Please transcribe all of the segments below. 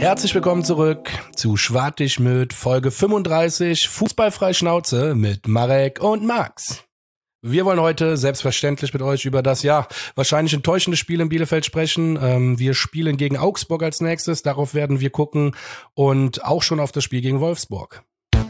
Herzlich willkommen zurück zu Schwartig mit Folge 35 Fußballfrei Schnauze mit Marek und Max. Wir wollen heute selbstverständlich mit euch über das wahrscheinlich enttäuschende Spiel in Bielefeld sprechen. Wir spielen gegen Augsburg als nächstes, darauf werden wir gucken und auch schon auf das Spiel gegen Wolfsburg.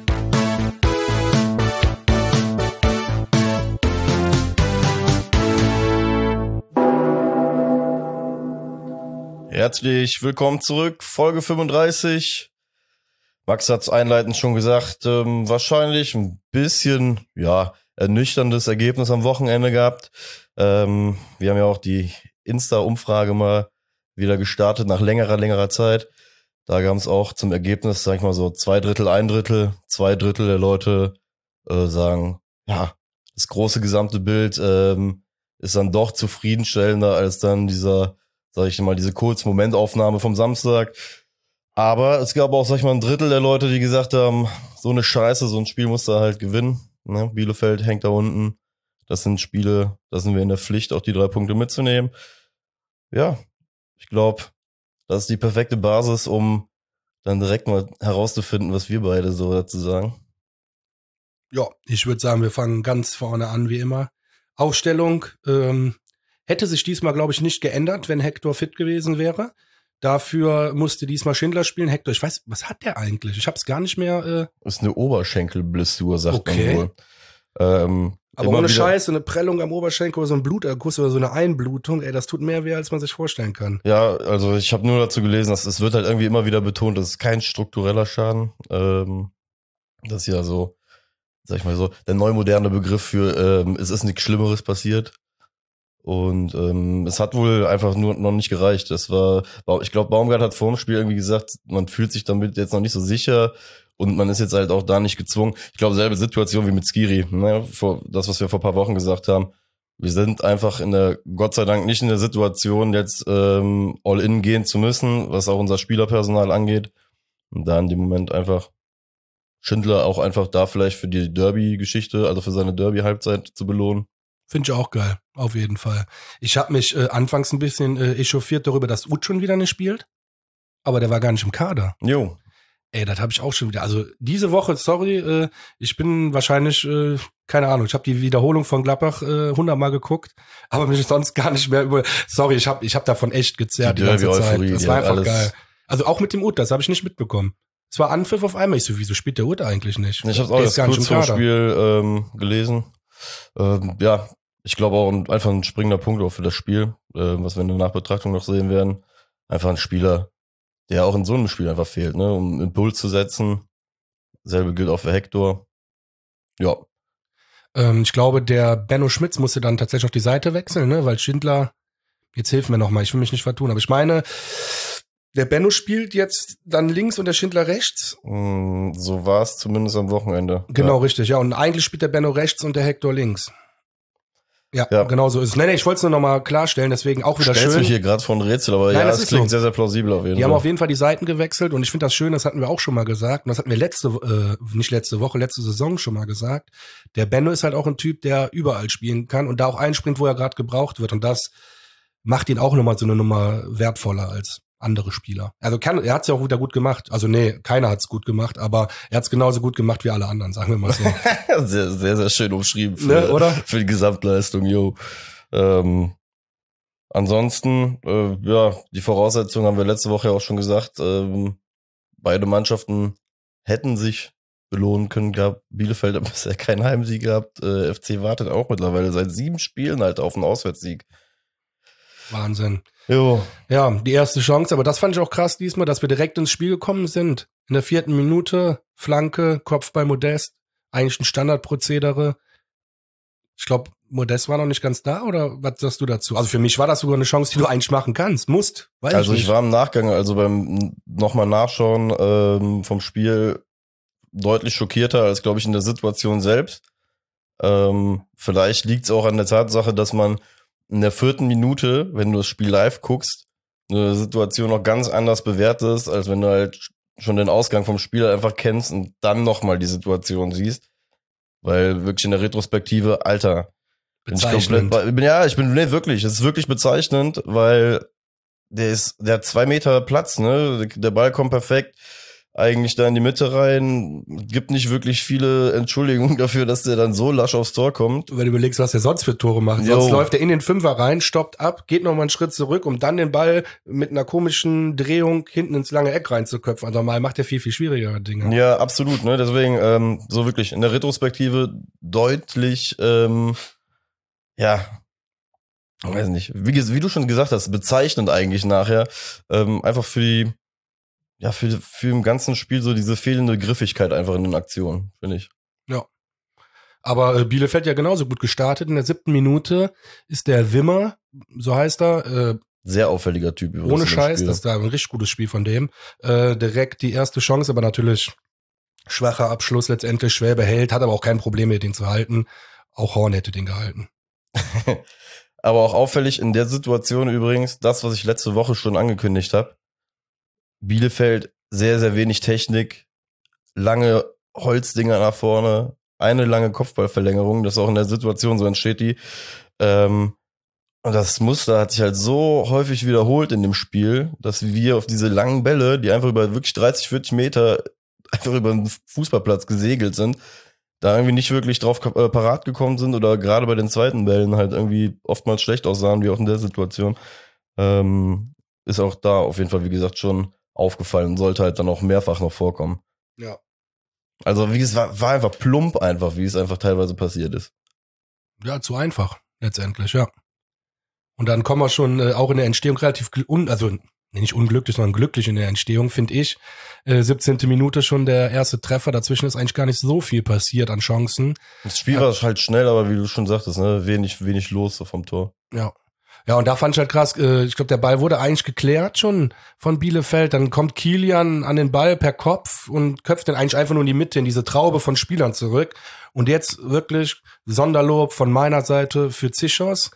Herzlich willkommen zurück, Folge 35. Max hat es einleitend schon gesagt, wahrscheinlich ein bisschen, ernüchterndes Ergebnis am Wochenende gehabt. Wir haben ja auch die Insta-Umfrage mal wieder gestartet nach längerer Zeit. Da kam es auch zum Ergebnis, sag ich mal so 2/3, 1/3. 2/3 der Leute sagen, ja, das große gesamte Bild ist dann doch zufriedenstellender als dann diese Kurzmomentaufnahme vom Samstag. Aber es gab auch, sag ich mal, 1/3 der Leute, die gesagt haben, so eine Scheiße, so ein Spiel musst du halt gewinnen. Ne? Bielefeld hängt da unten. Das sind Spiele, da sind wir in der Pflicht, auch die 3 Punkte mitzunehmen. Ja, ich glaube, das ist die perfekte Basis, um dann direkt mal herauszufinden, was wir beide so dazu sagen. Ja, ich würde sagen, wir fangen ganz vorne an, wie immer. Aufstellung, hätte sich diesmal, glaube ich, nicht geändert, wenn Hector fit gewesen wäre. Dafür musste diesmal Schindler spielen. Hector, ich weiß, was hat der eigentlich? Ich habe es gar nicht mehr. Ist eine Oberschenkelblessur, sagt man wohl. Aber ohne Scheiße, eine Prellung am Oberschenkel oder so ein Bluterguss oder so eine Einblutung, das tut mehr weh, als man sich vorstellen kann. Ja, also ich habe nur dazu gelesen, dass es wird halt irgendwie immer wieder betont, das ist kein struktureller Schaden. Das ist ja so, sag ich mal so, der neumoderne Begriff für es ist nichts Schlimmeres passiert. Und es hat wohl einfach nur noch nicht gereicht. Ich glaube, Baumgart hat vor dem Spiel irgendwie gesagt, man fühlt sich damit jetzt noch nicht so sicher und man ist jetzt halt auch da nicht gezwungen. Ich glaube, selbe Situation wie mit Skiri, ne? Das, was wir vor ein paar Wochen gesagt haben. Wir sind einfach Gott sei Dank nicht in der Situation, jetzt all in gehen zu müssen, was auch unser Spielerpersonal angeht. Und da in dem Moment einfach Schindler auch einfach da vielleicht für die Derby-Geschichte, also für seine Derby-Halbzeit zu belohnen. Finde ich auch geil, auf jeden Fall. Ich habe mich anfangs ein bisschen echauffiert darüber, dass Uth schon wieder nicht spielt. Aber der war gar nicht im Kader. Jo. Das habe ich auch schon wieder. Also diese Woche, sorry, ich bin wahrscheinlich, keine Ahnung, ich habe die Wiederholung von Gladbach 100-mal geguckt, aber mich sonst gar nicht mehr sorry, ich hab davon echt gezerrt die ganze Zeit. Das war einfach geil. Also auch mit dem Uth, das habe ich nicht mitbekommen. Es war Anpfiff auf einmal. Ich so, wieso spielt der Uth eigentlich nicht? Ich habe auch das kurz vor Spiel gelesen. Ich glaube auch einfach ein springender Punkt auch für das Spiel, was wir in der Nachbetrachtung noch sehen werden. Einfach ein Spieler, der auch in so einem Spiel einfach fehlt, ne, um einen Impuls zu setzen. Selbe gilt auch für Hector. Ja. Ich glaube, der Benno Schmitz musste dann tatsächlich auf die Seite wechseln, ne, weil Schindler, jetzt hilf mir nochmal, ich will mich nicht vertun, aber ich meine, der Benno spielt jetzt dann links und der Schindler rechts. So war es zumindest am Wochenende. Genau, ja. Richtig, ja. Und eigentlich spielt der Benno rechts und der Hector links. Ja, genau so ist es. Nee, ich wollte es nur nochmal klarstellen, deswegen auch wieder Stellst schön. mich hier gerade vor ein Rätsel, aber nein, das klingt so. Sehr, sehr plausibel auf jeden Fall. Die haben auf jeden Fall die Seiten gewechselt und ich finde das schön, das hatten wir auch schon mal gesagt und das hatten wir letzte Saison schon mal gesagt. Der Benno ist halt auch ein Typ, der überall spielen kann und da auch einspringt, wo er gerade gebraucht wird und das macht ihn auch nochmal so eine Nummer wertvoller als andere Spieler. Also er hat's ja auch wieder gut gemacht. Also nee, keiner hat's gut gemacht, aber er hat's genauso gut gemacht wie alle anderen, sagen wir mal so. Sehr, sehr, sehr schön umschrieben oder? Für die Gesamtleistung, jo. Ansonsten, die Voraussetzungen haben wir letzte Woche ja auch schon gesagt. Beide Mannschaften hätten sich belohnen können. Bielefeld hat bisher keinen Heimsieg gehabt. FC wartet auch mittlerweile seit 7 Spielen halt auf einen Auswärtssieg. Wahnsinn. Jo. Ja, die erste Chance, aber das fand ich auch krass diesmal, dass wir direkt ins Spiel gekommen sind. In der 4. Minute, Flanke, Kopfball Modest, eigentlich ein Standardprozedere. Ich glaube, Modest war noch nicht ganz da, oder was sagst du dazu? Also für mich war das sogar eine Chance, die du eigentlich machen kannst, musst. Ich war im Nachgang, also beim nochmal Nachschauen vom Spiel deutlich schockierter als, glaube ich, in der Situation selbst. Vielleicht liegt es auch an der Tatsache, dass man in der 4. Minute, wenn du das Spiel live guckst, eine Situation noch ganz anders bewertest, als wenn du halt schon den Ausgang vom Spiel einfach kennst und dann nochmal die Situation siehst. Weil wirklich in der Retrospektive, Alter, bezeichnend. Wirklich, es ist wirklich bezeichnend, weil der hat 2 Meter Platz, ne? Der Ball kommt perfekt eigentlich da in die Mitte rein. Gibt nicht wirklich viele Entschuldigungen dafür, dass der dann so lasch aufs Tor kommt. Wenn du überlegst, was der sonst für Tore macht. Sonst läuft er in den Fünfer rein, stoppt ab, geht nochmal einen Schritt zurück, um dann den Ball mit einer komischen Drehung hinten ins lange Eck reinzuköpfen. Also mal macht er viel, viel schwierigere Dinge. Ja, absolut, ne? Deswegen, so wirklich in der Retrospektive deutlich, ja, weiß nicht, wie du schon gesagt hast, bezeichnend eigentlich nachher, einfach für im ganzen Spiel so diese fehlende Griffigkeit einfach in den Aktionen, finde ich. Ja. Aber Bielefeld ja genauso gut gestartet. In der 7. Minute ist der Wimmer, so heißt er, sehr auffälliger Typ übrigens. Ohne Scheiß, das ist da ein richtig gutes Spiel von dem. Direkt die erste Chance, aber natürlich schwacher Abschluss letztendlich. Schwäbe hält, hat aber auch kein Problem mit den zu halten. Auch Horn hätte den gehalten. Aber auch auffällig in der Situation übrigens, das, was ich letzte Woche schon angekündigt habe. Bielefeld, sehr, sehr wenig Technik, lange Holzdinger nach vorne, eine lange Kopfballverlängerung, das auch in der Situation so entsteht die. Und das Muster hat sich halt so häufig wiederholt in dem Spiel, dass wir auf diese langen Bälle, die einfach über wirklich 30, 40 Meter einfach über den Fußballplatz gesegelt sind, da irgendwie nicht wirklich drauf parat gekommen sind oder gerade bei den zweiten Bällen halt irgendwie oftmals schlecht aussahen, wie auch in der Situation. Ist auch da auf jeden Fall, wie gesagt, schon aufgefallen, sollte halt dann auch mehrfach noch vorkommen. Ja. Also wie es war einfach plump einfach, wie es einfach teilweise passiert ist. Ja, zu einfach, letztendlich, ja. Und dann kommen wir schon auch in der Entstehung relativ, nicht unglücklich, sondern glücklich in der Entstehung, finde ich. 17. Minute schon der erste Treffer, dazwischen ist eigentlich gar nicht so viel passiert an Chancen. Das Spiel war halt schnell, aber wie du schon sagtest, ne, wenig los so vom Tor. Ja. Ja, und da fand ich halt krass, ich glaube, der Ball wurde eigentlich geklärt schon von Bielefeld, dann kommt Kilian an den Ball per Kopf und köpft den eigentlich einfach nur in die Mitte, in diese Traube von Spielern zurück. Und jetzt wirklich Sonderlob von meiner Seite für Zichos.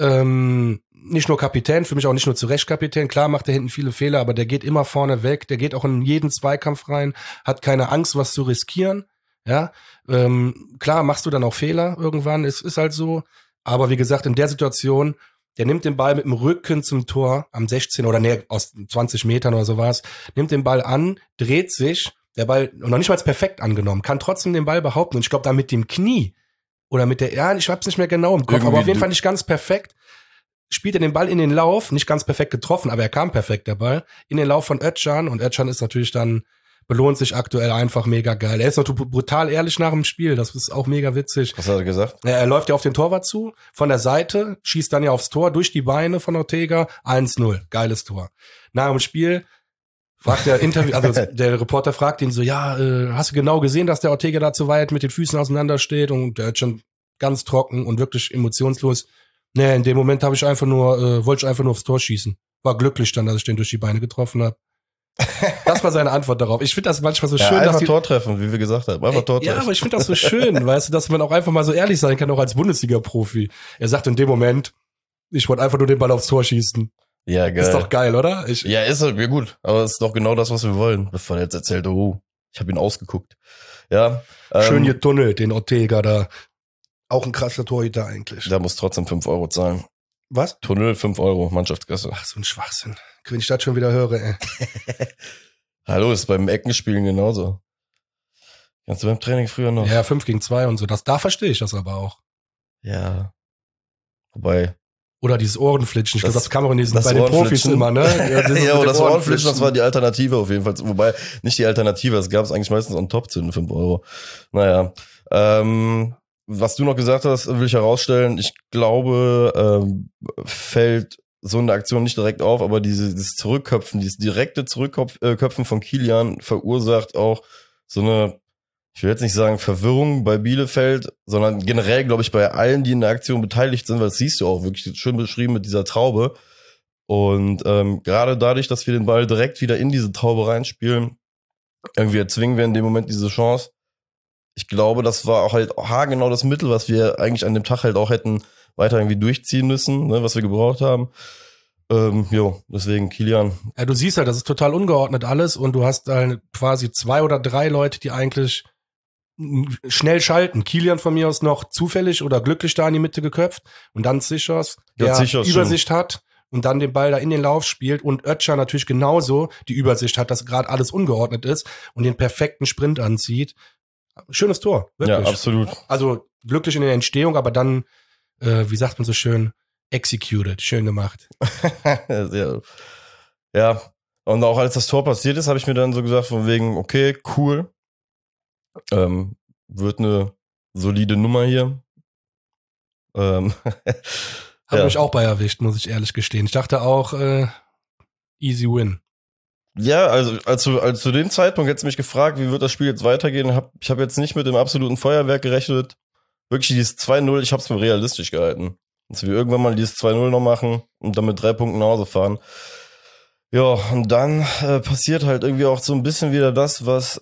Nicht nur Kapitän, für mich auch nicht nur zu Recht Kapitän. Klar macht er hinten viele Fehler, aber der geht immer vorne weg, der geht auch in jeden Zweikampf rein, hat keine Angst, was zu riskieren. Ja, klar machst du dann auch Fehler irgendwann, es ist halt so. Aber wie gesagt, in der Situation, der nimmt den Ball mit dem Rücken zum Tor am 16 oder aus 20 Metern oder sowas, nimmt den Ball an, dreht sich, der Ball, noch nicht mal perfekt angenommen, kann trotzdem den Ball behaupten. Und ich glaube, da mit dem Knie oder mit ich hab's nicht mehr genau im Kopf, irgendwie, aber auf jeden Fall nicht ganz perfekt, spielt er den Ball in den Lauf, nicht ganz perfekt getroffen, aber er kam perfekt, der Ball, in den Lauf von Özcan. Und Özcan ist natürlich dann, belohnt sich aktuell einfach mega geil. Er ist noch brutal ehrlich nach dem Spiel, das ist auch mega witzig. Was hat er gesagt? Er läuft ja auf den Torwart zu, von der Seite, schießt dann ja aufs Tor, durch die Beine von Ortega, 1-0, geiles Tor. Nach dem Spiel fragt der der Reporter fragt ihn so, ja, hast du genau gesehen, dass der Ortega da zu weit mit den Füßen auseinander steht? Und der hat schon ganz trocken und wirklich emotionslos. Nee, in dem Moment wollte ich einfach nur aufs Tor schießen. War glücklich dann, dass ich den durch die Beine getroffen habe. Das war seine Antwort darauf. Ich finde das manchmal so schön, dass einfach Tor treffen, wie wir gesagt haben. Einfach Tor treffen. Ja, aber ich finde das so schön, weißt du, dass man auch einfach mal so ehrlich sein kann, auch als Bundesliga-Profi. Er sagt in dem Moment, ich wollte einfach nur den Ball aufs Tor schießen. Ja, geil. Ist doch geil, oder? Ja, ist ja gut. Aber es ist doch genau das, was wir wollen. Bevor er jetzt erzählt, ich habe ihn ausgeguckt. Ja. Schön getunnelt, den Ortega da. Auch ein krasser Torhüter eigentlich. Der muss trotzdem 5 Euro zahlen. Was? Tunnel, 5 Euro, Mannschaftskasse. Ach, so ein Schwachsinn. Wenn ich das schon wieder höre, ey. Hallo, ist beim Eckenspielen genauso. Kannst du beim Training früher noch? Ja, 5 gegen 2 und so. Da verstehe ich das aber auch. Ja. Wobei. Oder dieses Ohrenflitschen. Ich glaube, das kann man bei den Profis immer, ne? Ja, aber das Ohrenflitschen, das war die Alternative auf jeden Fall. Wobei, nicht die Alternative, das gab es eigentlich meistens on top zu den 5 Euro. Naja. Was du noch gesagt hast, will ich herausstellen. Ich glaube, fällt so eine Aktion nicht direkt auf, aber dieses Zurückköpfen, dieses direkte Zurückköpfen von Kilian verursacht auch so eine, ich will jetzt nicht sagen Verwirrung bei Bielefeld, sondern generell, glaube ich, bei allen, die in der Aktion beteiligt sind, weil das siehst du auch wirklich schön beschrieben mit dieser Traube. Und gerade dadurch, dass wir den Ball direkt wieder in diese Traube reinspielen, irgendwie erzwingen wir in dem Moment diese Chance. Ich glaube, das war auch halt genau das Mittel, was wir eigentlich an dem Tag halt auch hätten weiter irgendwie durchziehen müssen, ne, was wir gebraucht haben. Deswegen Kilian. Ja, du siehst halt, das ist total ungeordnet alles und du hast halt quasi 2 oder 3 Leute, die eigentlich schnell schalten. Kilian von mir aus noch zufällig oder glücklich da in die Mitte geköpft und dann Zichos, der Übersicht hat und dann den Ball da in den Lauf spielt und Ötscher natürlich genauso die Übersicht hat, dass gerade alles ungeordnet ist und den perfekten Sprint anzieht. Schönes Tor, wirklich. Ja, absolut. Also glücklich in der Entstehung, aber dann, wie sagt man so schön, executed, schön gemacht. Sehr, ja, und auch als das Tor passiert ist, habe ich mir dann so gesagt, von wegen, okay, cool, wird eine solide Nummer hier. Habe mich auch bei erwischt, muss ich ehrlich gestehen. Ich dachte auch, easy win. Ja, also zu dem Zeitpunkt hättest du mich gefragt, wie wird das Spiel jetzt weitergehen. Ich hab jetzt nicht mit dem absoluten Feuerwerk gerechnet. Wirklich dieses 2-0, ich habe es für realistisch gehalten. Dass wir irgendwann mal dieses 2-0 noch machen und dann mit 3 Punkten nach Hause fahren. Ja, und dann passiert halt irgendwie auch so ein bisschen wieder das, was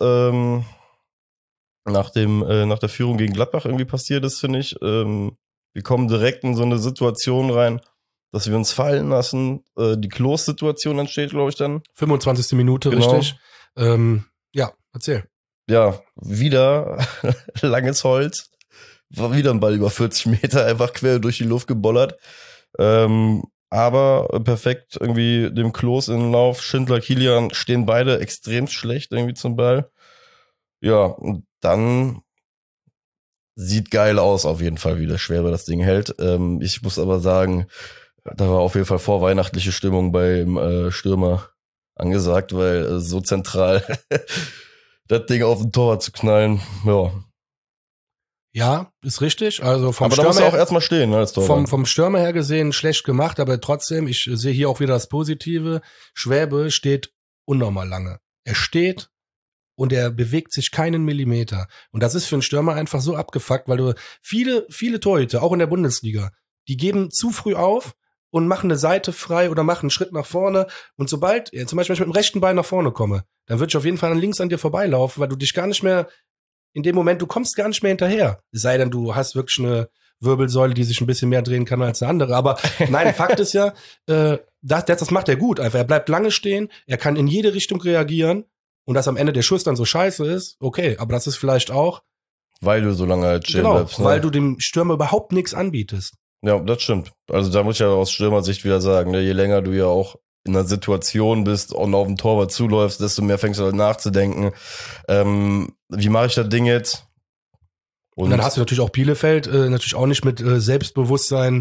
nach der Führung gegen Gladbach irgendwie passiert ist, finde ich. Wir kommen direkt in so eine Situation rein, dass wir uns fallen lassen. Die Klos-Situation entsteht, glaube ich, dann. 25. Minute, Genau. richtig. Ja, erzähl. Ja, wieder langes Holz. War wieder ein Ball über 40 Meter, einfach quer durch die Luft gebollert. Aber perfekt irgendwie dem Klos in den Lauf. Schindler, Kilian stehen beide extrem schlecht irgendwie zum Ball. Ja, und dann sieht geil aus auf jeden Fall, wie der Schwäbe das Ding hält. Ich muss aber sagen, da war auf jeden Fall vorweihnachtliche Stimmung beim Stürmer angesagt, weil so zentral das Ding auf den Torwart zu knallen, ja. Ja, ist richtig. Also vom Aber da muss Stürmer er auch erstmal stehen, ne, als Torwart. vom Stürmer her gesehen schlecht gemacht, aber trotzdem, ich sehe hier auch wieder das Positive. Schwäbe steht unnormal lange. Er steht und er bewegt sich keinen Millimeter. Und das ist für einen Stürmer einfach so abgefuckt, weil du viele Torhüter, auch in der Bundesliga, die geben zu früh auf und machen eine Seite frei oder machen einen Schritt nach vorne. Und sobald, zum Beispiel, wenn ich mit dem rechten Bein nach vorne komme, dann würde ich auf jeden Fall links an dir vorbeilaufen, weil du dich gar nicht mehr, in dem Moment, du kommst gar nicht mehr hinterher. Es sei denn, du hast wirklich eine Wirbelsäule, die sich ein bisschen mehr drehen kann als eine andere. Aber nein, Fakt ist ja, das macht er gut einfach. Er bleibt lange stehen, er kann in jede Richtung reagieren. Und dass am Ende der Schuss dann so scheiße ist, okay, aber das ist vielleicht auch, weil du so lange halt stehen bleibst. Ne? Weil du dem Stürmer überhaupt nichts anbietest. Ja, das stimmt. Also da muss ich ja aus Stürmersicht wieder sagen, ne, je länger du ja auch in einer Situation bist und auf den Torwart zuläufst, desto mehr fängst du halt nachzudenken. Wie mache ich das Ding jetzt? Und dann hast du natürlich auch Bielefeld, natürlich auch nicht mit Selbstbewusstsein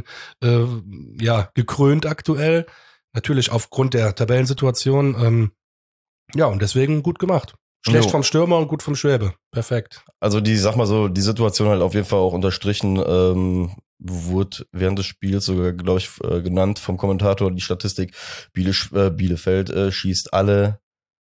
gekrönt aktuell. Natürlich aufgrund der Tabellensituation. Ja, und deswegen gut gemacht. Schlecht vom Stürmer und gut vom Schwäbe. Perfekt. Also die Situation halt auf jeden Fall auch unterstrichen, wurde während des Spiels sogar, glaube ich, genannt vom Kommentator die Statistik, Bielefeld schießt alle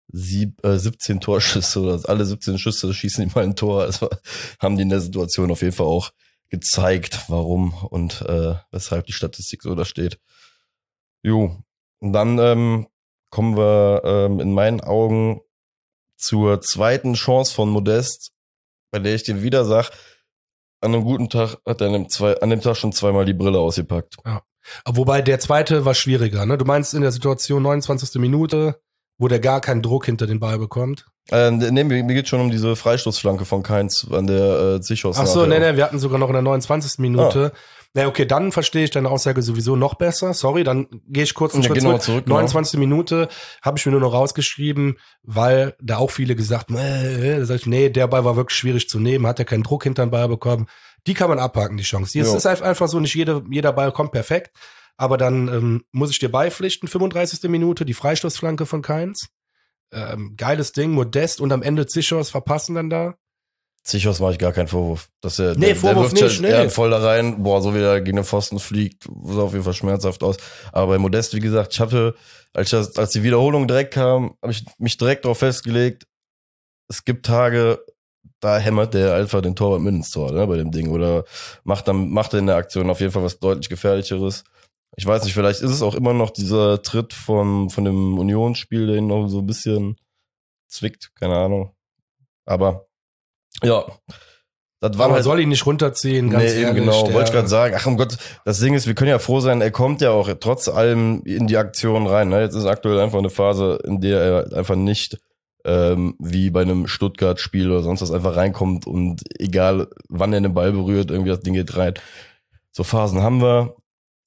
17 Torschüsse oder alle 17 Schüsse schießen die mal ein Tor. Also haben die in der Situation auf jeden Fall auch gezeigt, warum und weshalb die Statistik so da steht. Jo, und dann kommen wir in meinen Augen zur zweiten Chance von Modest, bei der ich dir wieder sag, an einem guten Tag hat er an dem Tag schon zweimal die Brille ausgepackt. Ja. Wobei der zweite war schwieriger, ne? Du meinst in der Situation 29. Minute, wo der gar keinen Druck hinter den Ball bekommt? Nee, mir geht schon um diese Freistoßflanke von Keins an der Zichos. Ach so, nee, wir hatten sogar noch in der 29. Minute. Na, okay, dann verstehe ich deine Aussage sowieso noch besser. Sorry, dann gehe ich kurz einen Schritt zurück. 29. Minute habe ich mir nur noch rausgeschrieben, weil da auch viele gesagt haben, da sag ich, nee, der Ball war wirklich schwierig zu nehmen, hat ja keinen Druck hinter den Ball bekommen. Die kann man abhaken, die Chance. Es ist einfach so, nicht jeder Ball kommt perfekt, aber dann muss ich dir beipflichten, 35. Minute, die Freistoßflanke von Keins. Geiles Ding, Modest und am Ende Zichos verpassen dann da. Zichos mache ich gar keinen Vorwurf. Vorwurf nicht, nee. Voll da rein, so wie er gegen den Pfosten fliegt, sah auf jeden Fall schmerzhaft aus. Aber bei Modest, wie gesagt, ich hatte, als die Wiederholung direkt kam, habe ich mich direkt darauf festgelegt, es gibt Tage, da hämmert der einfach den Torwart mit ins Tor, ne, bei dem Ding. Oder macht er in der Aktion auf jeden Fall was deutlich Gefährlicheres. Ich weiß nicht, vielleicht ist es auch immer noch dieser Tritt von dem Unionsspiel, der ihn noch so ein bisschen zwickt, keine Ahnung. Aber ja, das war halt, soll ihn nicht runterziehen, ganz ehrlich. Eben genau, wollte ich gerade sagen. Ach um Gott, das Ding ist, wir können ja froh sein, er kommt ja auch trotz allem in die Aktion rein. Ne? Jetzt ist aktuell einfach eine Phase, in der er einfach nicht wie bei einem Stuttgart-Spiel oder sonst was einfach reinkommt und egal wann er den Ball berührt, irgendwie das Ding geht rein. So Phasen haben wir.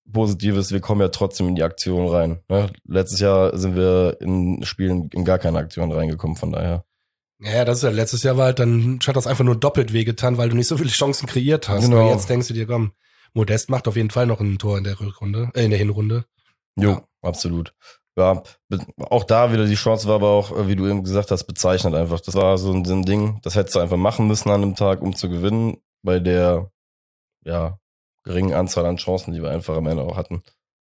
Positives, wir kommen ja trotzdem in die Aktion rein. Ne? Letztes Jahr sind wir in Spielen in gar keine Aktion reingekommen, von daher. Ja, das ist ja letztes Jahr war halt, dann hat das einfach nur doppelt wehgetan, weil du nicht so viele Chancen kreiert hast. Genau. Und jetzt denkst du dir, komm, Modest macht auf jeden Fall noch ein Tor in der Hinrunde. Jo, Ja. absolut. Ja, auch da wieder die Chance war aber auch, wie du eben gesagt hast, bezeichnet einfach. Das war so ein Ding, das hättest du einfach machen müssen an einem Tag, um zu gewinnen, bei der, ja, geringen Anzahl an Chancen, die wir einfach am Ende auch hatten.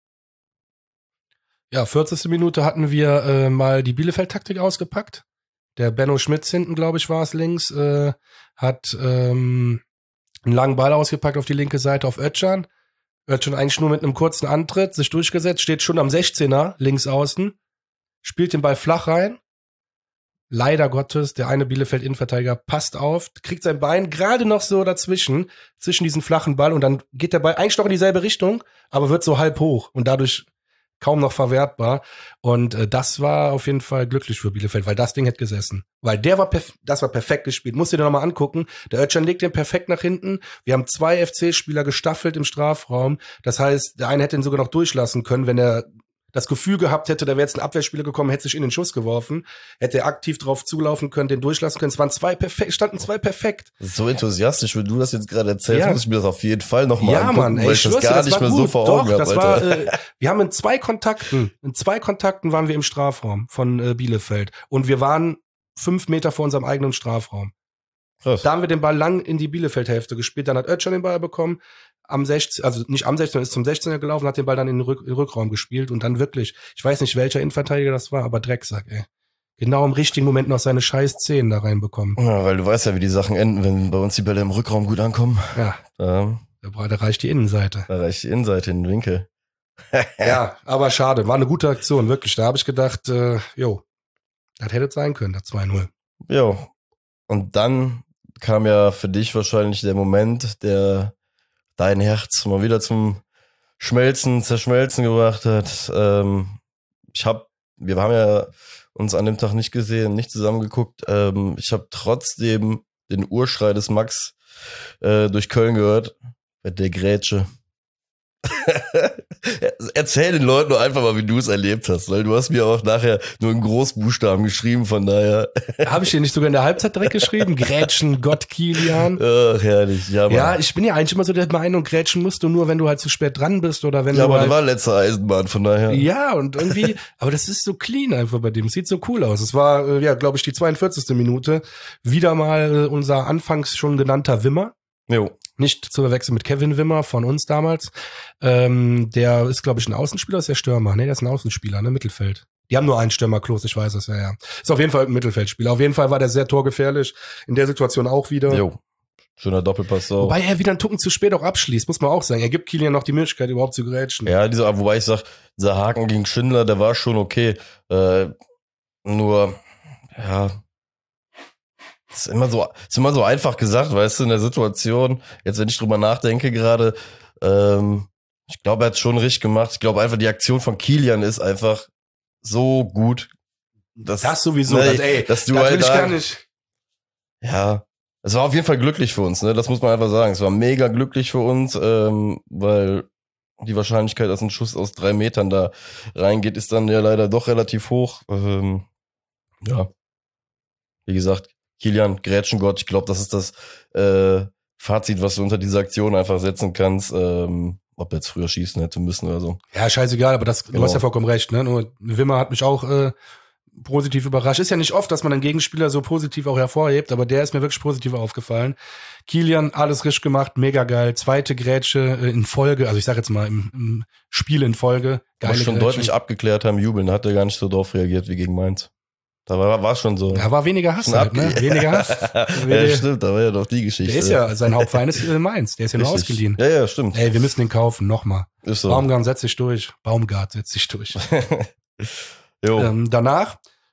Ja, 40. Minute hatten wir mal die Bielefeld-Taktik ausgepackt. Der Benno Schmitz hinten, glaube ich, war es links, hat einen langen Ball ausgepackt auf die linke Seite auf Özcan. Özcan eigentlich nur mit einem kurzen Antritt, sich durchgesetzt, steht schon am 16er links außen, spielt den Ball flach rein. Leider Gottes, der eine Bielefeld-Innenverteidiger passt auf, kriegt sein Bein gerade noch so dazwischen, zwischen diesen flachen Ball und dann geht der Ball eigentlich noch in dieselbe Richtung, aber wird so halb hoch und dadurch kaum noch verwertbar. Und das war auf jeden Fall glücklich für Bielefeld, weil das Ding hätte gesessen. Weil das war perfekt gespielt. Musst du dir nochmal angucken. Der Özcan legt den perfekt nach hinten. Wir haben 2 FC-Spieler gestaffelt im Strafraum. Das heißt, der eine hätte ihn sogar noch durchlassen können, wenn er das Gefühl gehabt hätte, da wäre jetzt ein Abwehrspieler gekommen, hätte sich in den Schuss geworfen, hätte er aktiv drauf zulaufen können, den durchlassen können. Es waren standen zwei perfekt. So enthusiastisch, wenn du das jetzt gerade erzählst, Ja. muss ich mir das auf jeden Fall nochmal angucken, Mann, weil ich das gar nicht mehr so vor Augen habe, Alter. Wir haben in 2 Kontakten waren wir im Strafraum von Bielefeld und wir waren 5 Meter vor unserem eigenen Strafraum. Krass. Da haben wir den Ball lang in die Bielefeld-Hälfte gespielt, dann hat Özcan den Ball bekommen, am 16, also nicht am 16, ist zum 16er gelaufen, hat den Ball dann in den Rückraum gespielt und dann wirklich, ich weiß nicht, welcher Innenverteidiger das war, aber Drecksack, ey. Genau im richtigen Moment noch seine scheiß 10 da reinbekommen. Ja, weil du weißt ja, wie die Sachen enden, wenn bei uns die Bälle im Rückraum gut ankommen. Ja, da reicht die Innenseite. Da reicht die Innenseite in den Winkel. Ja, aber schade, war eine gute Aktion, wirklich. Da habe ich gedacht, das hätte es sein können, das 2-0. Jo. Und dann kam ja für dich wahrscheinlich der Moment, der dein Herz mal wieder zum Zerschmelzen gebracht hat. Wir haben ja uns an dem Tag nicht gesehen, nicht zusammengeguckt. Ich habe trotzdem den Urschrei des Max durch Köln gehört, bei der Grätsche. Erzähl den Leuten nur einfach mal, wie du es erlebt hast, weil du hast mir auch nachher nur in Großbuchstaben geschrieben, von daher. Habe ich dir nicht sogar in der Halbzeit direkt geschrieben? Grätschen, Gott, Kilian. Ach, herrlich. Ja, ja, ich bin ja eigentlich immer so der Meinung, grätschen musst du nur, wenn du halt zu spät dran bist oder wenn ja, du aber halt, war letzte Eisenbahn, von daher. Ja, und irgendwie, aber das ist so clean einfach bei dem. Es sieht so cool aus. Es war, glaube ich, die 42. Minute. Wieder mal unser anfangs schon genannter Wimmer. Jo. Nicht zu verwechseln mit Kevin Wimmer von uns damals. Der ist, glaube ich, ein Außenspieler, ist der Stürmer. Nee, der ist ein Außenspieler, ne, Mittelfeld. Die haben nur einen Stürmer, Klos, ich weiß es, ja. Ist auf jeden Fall ein Mittelfeldspieler. Auf jeden Fall war der sehr torgefährlich. In der Situation auch wieder. Jo. Schöner Doppelpass auch. Wobei er wieder einen Tucken zu spät auch abschließt, muss man auch sagen. Er gibt Kilian noch die Möglichkeit, überhaupt zu grätschen. Ja, wobei ich sag, dieser Haken gegen Schindler, der war schon okay. Nur, ja, ist immer so einfach gesagt, weißt du, in der Situation, jetzt wenn ich drüber nachdenke gerade, ich glaube, er hat schon richtig gemacht. Ich glaube einfach, die Aktion von Kilian ist einfach so gut. Das sowieso, dass du das halt will ich gar nicht. Ja, es war auf jeden Fall glücklich für uns, ne? Das muss man einfach sagen. Es war mega glücklich für uns, weil die Wahrscheinlichkeit, dass ein Schuss aus 3 Metern da reingeht, ist dann ja leider doch relativ hoch. Ja, wie gesagt, Kilian, Grätschengott, ich glaube, das ist das Fazit, was du unter dieser Aktion einfach setzen kannst. Ob er jetzt früher schießen hätte müssen oder so. Ja, scheißegal, aber du hast ja vollkommen recht, ne? Nur Wimmer hat mich auch positiv überrascht. Ist ja nicht oft, dass man einen Gegenspieler so positiv auch hervorhebt, aber der ist mir wirklich positiv aufgefallen. Kilian, alles richtig gemacht, mega geil. 2. Grätsche in Folge, also ich sag jetzt mal im Spiel in Folge. Geile schon Grätschen. Deutlich abgeklärt haben, jubeln, da hat er gar nicht so drauf reagiert wie gegen Mainz. Da war schon so. Da war weniger Hass halt, ne? Weniger Hass. Ja, stimmt, da war ja doch die Geschichte. Der ist ja, sein Hauptverein ist Mainz, der ist ja nur ausgeliehen. Ja, stimmt. Ey, wir müssen den kaufen, nochmal. Ist so. Baumgart, setz dich durch. Jo. Danach,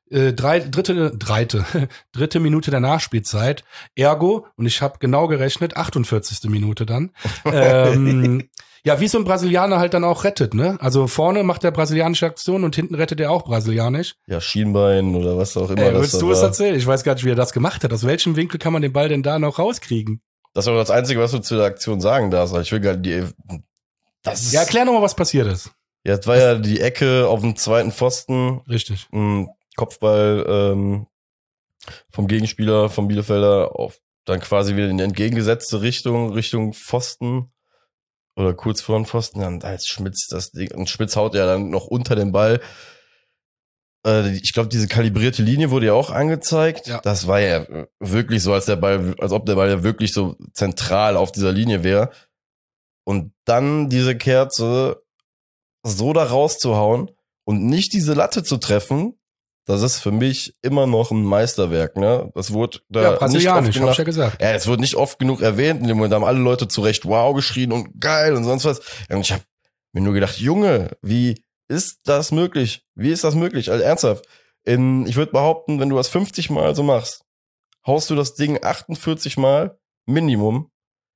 dritte Minute der Nachspielzeit. Ergo, und ich habe genau gerechnet, 48. Minute dann. Ja, wie so ein Brasilianer halt dann auch rettet, ne? Also vorne macht er brasilianische Aktion und hinten rettet er auch brasilianisch. Ja, Schienbein oder was auch immer. Willst du es erzählen? Ich weiß gar nicht, wie er das gemacht hat. Aus welchem Winkel kann man den Ball denn da noch rauskriegen? Das ist aber das Einzige, was du zu der Aktion sagen darfst. Ich will gar nicht, Das ist, Ja, erklär nochmal, was passiert ist. ja, das war ja die Ecke auf dem zweiten Pfosten. Richtig. Ein Kopfball vom Gegenspieler, vom Bielefelder, auf dann quasi wieder in die entgegengesetzte Richtung Pfosten. Oder kurz vor dem Pfosten. Und als Schmitz das Ding, und Schmitz haut ja dann noch unter den Ball. Ich glaube, diese kalibrierte Linie wurde ja auch angezeigt. Ja. Das war ja wirklich so, als ob der Ball ja wirklich so zentral auf dieser Linie wäre. Und dann diese Kerze so da rauszuhauen und nicht diese Latte zu treffen, das ist für mich immer noch ein Meisterwerk, ne? Das wurde da Ja, nicht brasilianisch, oft hab ich ja gesagt. ja, es wird nicht oft genug erwähnt. In dem Moment haben alle Leute zu Recht wow geschrien und geil und sonst was. Und ich habe mir nur gedacht, Junge, wie ist das möglich? Wie ist das möglich? Also ernsthaft. Ich würde behaupten, wenn du das 50 Mal so machst, haust du das Ding 48 Mal, Minimum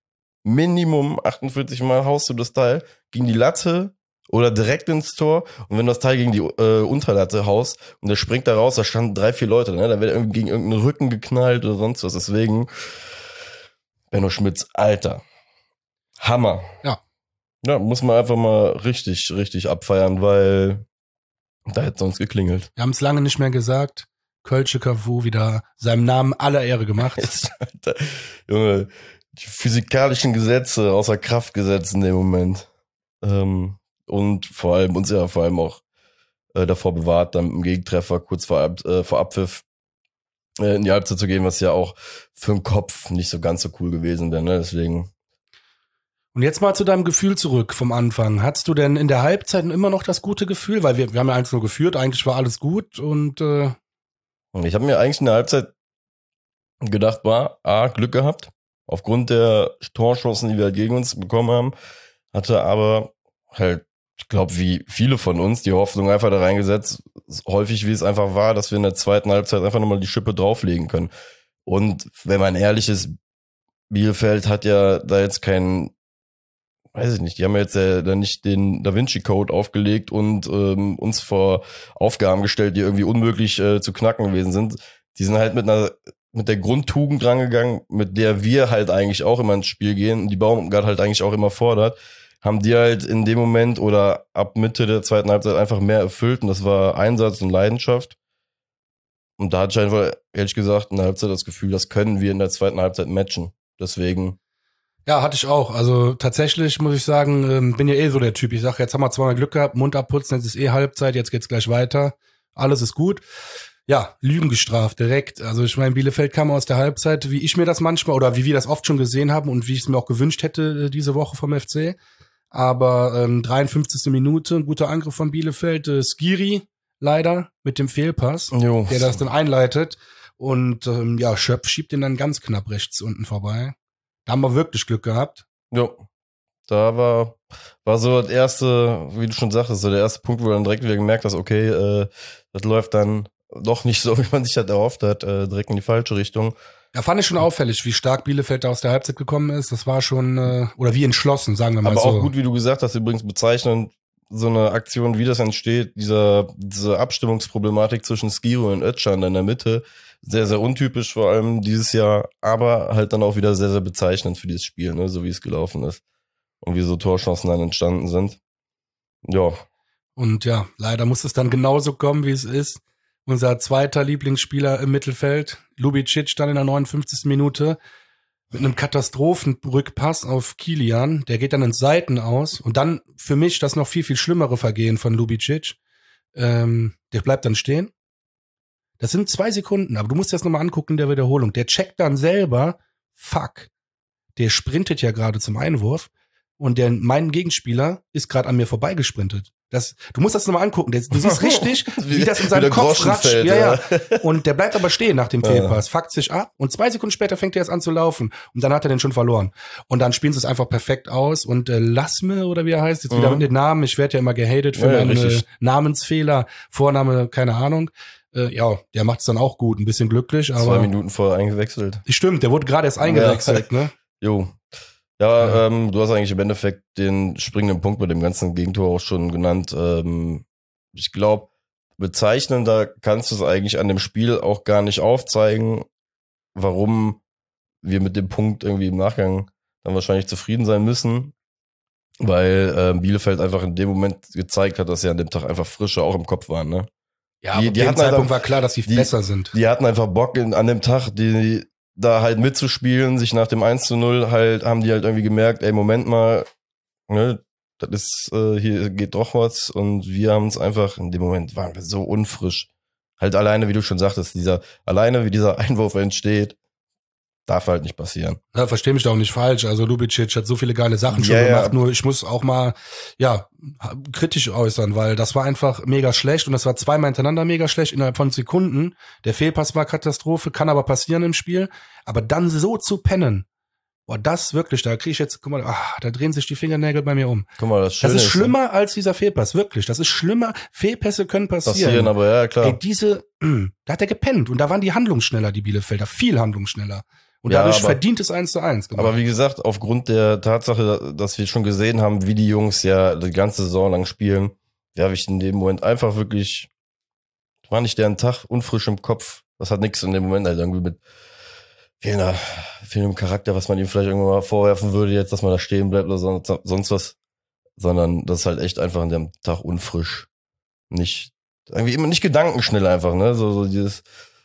48 Mal haust du das Teil gegen die Latte oder direkt ins Tor. Und wenn du das Teil gegen die Unterlatte haust und der springt da raus, da standen 3, 4 Leute, ne? Da wird irgendwie gegen irgendeinen Rücken geknallt oder sonst was. Deswegen, Benno Schmitz, Alter. Hammer. Ja. Ja, muss man einfach mal richtig, richtig abfeiern, weil da hätte sonst geklingelt. Wir haben es lange nicht mehr gesagt. Kölsche Cafu wieder seinem Namen aller Ehre gemacht. Jetzt, Alter, Junge, die physikalischen Gesetze außer Kraft gesetzt in dem Moment. Und vor allem auch davor bewahrt, dann im Gegentreffer kurz vor Abpfiff in die Halbzeit zu gehen, was ja auch für den Kopf nicht so ganz so cool gewesen wäre, ne? Deswegen. Und jetzt mal zu deinem Gefühl zurück vom Anfang. Hattest du denn in der Halbzeit immer noch das gute Gefühl? Weil wir haben ja 1-0 geführt, eigentlich war alles gut und Ich habe mir eigentlich in der Halbzeit gedacht, Glück gehabt, aufgrund der Torchancen, die wir halt gegen uns bekommen haben, hatte aber halt, ich glaube, wie viele von uns, die Hoffnung einfach da reingesetzt, häufig wie es einfach war, dass wir in der zweiten Halbzeit einfach nochmal die Schippe drauflegen können. Und wenn man ehrlich ist, Bielefeld hat ja da jetzt keinen, weiß ich nicht, die haben ja jetzt da nicht den Da Vinci Code aufgelegt und uns vor Aufgaben gestellt, die irgendwie unmöglich zu knacken gewesen sind. Die sind halt mit der Grundtugend rangegangen, mit der wir halt eigentlich auch immer ins Spiel gehen und die Baumgart halt eigentlich auch immer fordert, haben die halt in dem Moment oder ab Mitte der zweiten Halbzeit einfach mehr erfüllt und das war Einsatz und Leidenschaft. Und da hatte ich einfach, ehrlich gesagt, in der Halbzeit das Gefühl, das können wir in der zweiten Halbzeit matchen. Deswegen. ja, hatte ich auch. Also tatsächlich muss ich sagen, bin ja eh so der Typ. Ich sage, jetzt haben wir zweimal Glück gehabt, Mund abputzen, jetzt ist eh Halbzeit, jetzt geht's gleich weiter. Alles ist gut. Ja, Lügen gestraft, direkt. Also ich meine, Bielefeld kam aus der Halbzeit, wie ich mir das manchmal oder wie wir das oft schon gesehen haben und wie ich es mir auch gewünscht hätte diese Woche vom FC. Aber 53. Minute, ein guter Angriff von Bielefeld. Skiri leider mit dem Fehlpass, Jo. der das dann einleitet. Und ja, Schöpf schiebt ihn dann ganz knapp rechts unten vorbei. Da haben wir wirklich Glück gehabt. Jo. Da war so das erste, wie du schon sagtest, so der erste Punkt, wo du dann direkt wieder gemerkt hast, okay, das läuft dann doch nicht so, wie man sich das erhofft hat, direkt in die falsche Richtung. Ja, fand ich schon auffällig, wie stark Bielefeld da aus der Halbzeit gekommen ist. Das war schon, oder wie entschlossen, sagen wir mal Aber so. auch gut, wie du gesagt hast, übrigens bezeichnend, so eine Aktion, wie das entsteht, diese Abstimmungsproblematik zwischen Skiro und Özcan in der Mitte, sehr, sehr untypisch, vor allem dieses Jahr, aber halt dann auch wieder sehr, sehr bezeichnend für dieses Spiel, ne, so wie es gelaufen ist. Und wie so Torchancen dann entstanden sind. Ja. Und ja, leider muss es dann genauso kommen, wie es ist. Unser zweiter Lieblingsspieler im Mittelfeld, Lubicic, dann in der 59. Minute mit einem Katastrophenrückpass auf Kilian. Der geht dann ins Seiten aus. Und dann für mich das noch viel, viel schlimmere Vergehen von Lubicic. Der bleibt dann stehen. Das sind 2 Sekunden, aber du musst dir das nochmal angucken in der Wiederholung. Der checkt dann selber, fuck, der sprintet ja gerade zum Einwurf. Und mein Gegenspieler ist gerade an mir vorbeigesprintet. Du musst das nochmal angucken. Du siehst richtig, wie das in seinem Kopf ratscht. Ja. Und der bleibt aber stehen nach dem Fehlpass, fuckt sich ab und 2 Sekunden später fängt er erst an zu laufen. Und dann hat er den schon verloren. Und dann spielen sie es einfach perfekt aus. Und Lassme, oder wie er heißt, jetzt wieder mit den Namen. Ich werde ja immer gehatet für meine Namensfehler, Vorname, keine Ahnung. Ja, der macht es dann auch gut, ein bisschen glücklich. Aber 2 Minuten vorher eingewechselt. Stimmt, der wurde gerade erst eingewechselt, ne? Jo. Ja, du hast eigentlich im Endeffekt den springenden Punkt bei dem ganzen Gegentor auch schon genannt. Ich glaube, bezeichnender kannst du es eigentlich an dem Spiel auch gar nicht aufzeigen, warum wir mit dem Punkt irgendwie im Nachgang dann wahrscheinlich zufrieden sein müssen. weil Bielefeld einfach in dem Moment gezeigt hat, dass sie an dem Tag einfach frischer auch im Kopf waren, ne? Ja, aber die dem hatten Zeitpunkt halt, war klar, dass sie besser sind. Die hatten einfach Bock an dem Tag, die da halt mitzuspielen, sich nach dem 1:0 halt, haben die halt irgendwie gemerkt, ey, Moment mal, ne, das ist, hier geht doch was und wir haben es einfach, in dem Moment waren wir so unfrisch. Halt alleine, wie du schon sagtest, alleine wie dieser Einwurf entsteht, darf halt nicht passieren. Ja, versteh mich da auch nicht falsch. Also Lubicic hat so viele geile Sachen schon gemacht, nur ich muss auch mal, kritisch äußern, weil das war einfach mega schlecht und das war zweimal hintereinander mega schlecht innerhalb von Sekunden. Der Fehlpass war Katastrophe, kann aber passieren im Spiel. Aber dann so zu pennen, das wirklich, da kriege ich jetzt, guck mal, da drehen sich die Fingernägel bei mir um. Guck mal, das ist schlimmer als dieser Fehlpass, wirklich. Das ist schlimmer. Fehlpässe können passieren. Aber ja, klar. Ey, da hat er gepennt und da waren die handlungsschneller, die Bielefelder, viel handlungsschneller. Und dadurch verdient es 1:1 gemacht. Aber wie gesagt, aufgrund der Tatsache, dass wir schon gesehen haben, wie die Jungs ja die ganze Saison lang spielen, werfe ich in dem Moment einfach wirklich, war nicht deren Tag, unfrisch im Kopf. Das hat nichts in dem Moment halt irgendwie mit fehlendem Charakter, was man ihm vielleicht irgendwann mal vorwerfen würde, jetzt, dass man da stehen bleibt oder sonst was. Sondern das ist halt echt einfach an dem Tag unfrisch. Nicht, irgendwie immer nicht gedankenschnell einfach, ne? So dieses,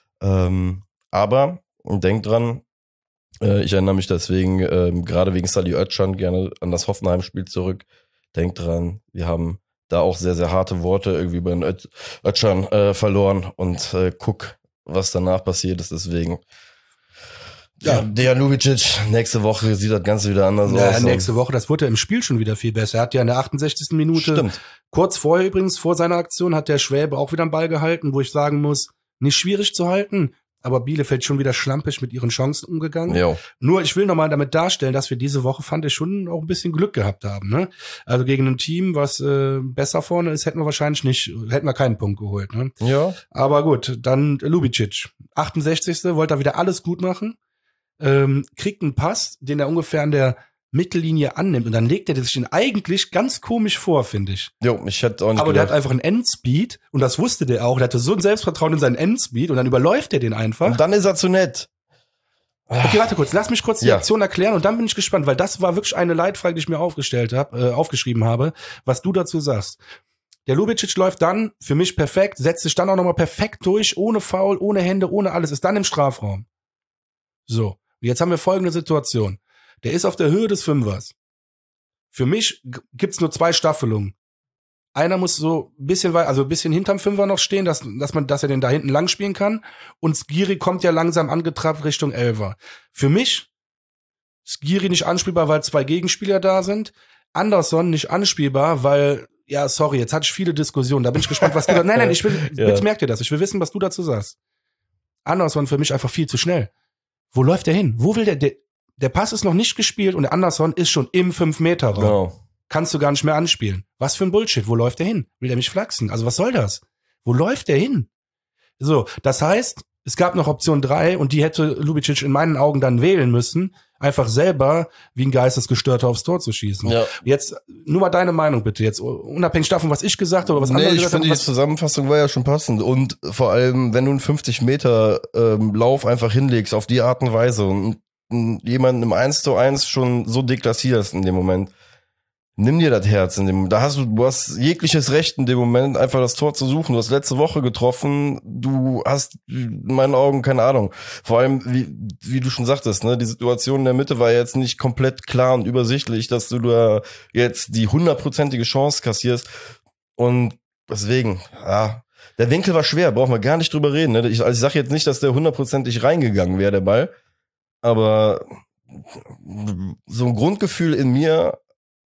aber denk dran, ich erinnere mich deswegen, gerade wegen Sally Özcan, gerne an das Hoffenheim-Spiel zurück. Denk dran, wir haben da auch sehr, sehr harte Worte irgendwie bei den Özcan verloren und guck, was danach passiert ist. Deswegen, Dejan Lubicic, nächste Woche sieht das Ganze wieder anders aus. Ja, nächste Woche, das wurde ja im Spiel schon wieder viel besser. Er hat ja in der 68. Minute, kurz vorher übrigens, vor seiner Aktion, hat der Schwäbe auch wieder einen Ball gehalten, wo ich sagen muss, nicht schwierig zu halten. Aber Bielefeld schon wieder schlampig mit ihren Chancen umgegangen. Jo. Nur, ich will nochmal damit darstellen, dass wir diese Woche, fand ich, schon auch ein bisschen Glück gehabt haben. Ne? Also gegen ein Team, was besser vorne ist, hätten wir keinen Punkt geholt. Ne? Ja. Aber gut, dann Lubicic. 68. wollte er wieder alles gut machen. Kriegt einen Pass, den er ungefähr an der Mittellinie annimmt. Und dann legt er sich den eigentlich ganz komisch vor, finde ich. Jo, ich hätte auch nicht Aber der hat einfach einen Endspeed und das wusste der auch. Der hatte so ein Selbstvertrauen in seinen Endspeed und dann überläuft er den einfach. Und dann ist er zu nett. Okay, warte kurz. Lass mich kurz die Aktion erklären und dann bin ich gespannt, weil das war wirklich eine Leitfrage, die ich mir aufgeschrieben habe, was du dazu sagst. Der Lubicic läuft dann für mich perfekt, setzt sich dann auch nochmal perfekt durch, ohne Foul, ohne Hände, ohne alles, ist dann im Strafraum. So, jetzt haben wir folgende Situation. Der ist auf der Höhe des Fünfers. Für mich gibt's nur 2 Staffelungen. Einer muss so ein bisschen weit, also ein bisschen hinterm Fünfer noch stehen, dass er den da hinten lang spielen kann. Und Skiri kommt ja langsam angetrabt Richtung Elfer. Für mich Skiri nicht anspielbar, weil 2 Gegenspieler da sind. Anderson nicht anspielbar, weil, jetzt hatte ich viele Diskussionen. Da bin ich gespannt, was du da. Nein, bitte merk dir das. Ich will wissen, was du dazu sagst. Anderson für mich einfach viel zu schnell. Wo läuft der hin? Wo will der Pass ist noch nicht gespielt und der Anderson ist schon im 5-Meter-Raum. Genau. Kannst du gar nicht mehr anspielen. Was für ein Bullshit. Wo läuft der hin? Will der mich flachsen? Also was soll das? Wo läuft der hin? So, das heißt, es gab noch Option 3 und die hätte Lubicic in meinen Augen dann wählen müssen, einfach selber wie ein Geistesgestörter aufs Tor zu schießen. Ja. Jetzt nur mal deine Meinung bitte, jetzt unabhängig davon, was ich gesagt habe oder was andere gesagt haben. Ich finde, die Zusammenfassung war ja schon passend und vor allem, wenn du einen 50 Meter Lauf einfach hinlegst auf die Art und Weise und jemanden im 1:1 schon so deklassierst in dem Moment, nimm dir das Herz in dem Moment. Du hast jegliches Recht in dem Moment, einfach das Tor zu suchen. Du hast letzte Woche getroffen. Du hast in meinen Augen keine Ahnung. Vor allem, wie du schon sagtest, ne, die Situation in der Mitte war jetzt nicht komplett klar und übersichtlich, dass du da jetzt die 100%ige Chance kassierst. Und deswegen, der Winkel war schwer, brauchen wir gar nicht drüber reden. Ne? Ich sage jetzt nicht, dass der 100%ig reingegangen wäre, der Ball. Aber so ein Grundgefühl in mir,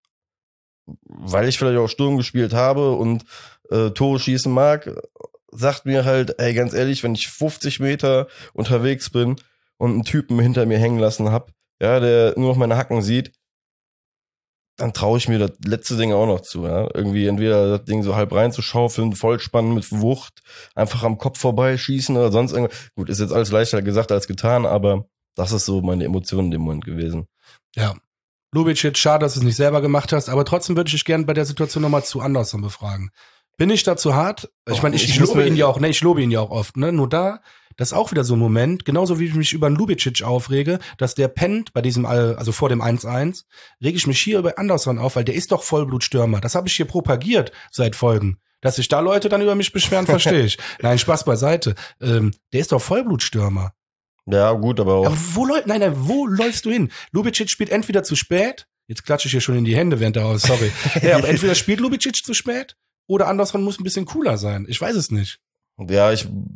weil ich vielleicht auch Sturm gespielt habe und Tore schießen mag, sagt mir halt, ey, ganz ehrlich, wenn ich 50 Meter unterwegs bin und einen Typen hinter mir hängen lassen hab, der nur noch meine Hacken sieht, dann traue ich mir das letzte Ding auch noch zu. Ja? Irgendwie entweder das Ding so halb reinzuschaufeln, Vollspannen mit Wucht, einfach am Kopf vorbeischießen oder sonst irgendwas. Gut, ist jetzt alles leichter gesagt als getan, aber das ist so meine Emotion in dem Moment gewesen. Ja. Lubicic, schade, dass du es nicht selber gemacht hast, aber trotzdem würde ich dich gerne bei der Situation nochmal zu Anderson befragen. Bin ich da zu hart? Ich meine, ich lobe ihn ja auch, ich lobe ihn ja auch oft, ne? Nur da, Das ist auch wieder so ein Moment, genauso wie ich mich über einen Lubicic aufrege, dass der pennt bei diesem, also vor dem 1-1, rege ich mich hier über Anderson auf, weil der ist doch Vollblutstürmer. Das habe ich hier propagiert seit Folgen. Dass sich da Leute dann über mich beschweren, verstehe ich. Nein, Spaß beiseite. Der ist doch Vollblutstürmer. Ja, gut, aber auch. Aber wo läufst du hin? Lubicic spielt entweder zu spät, jetzt klatsche ich hier schon in die Hände während der Haus, sorry. Ja, aber entweder spielt Lubicic zu spät oder Anderson muss ein bisschen cooler sein. Ich weiß es nicht. Ja,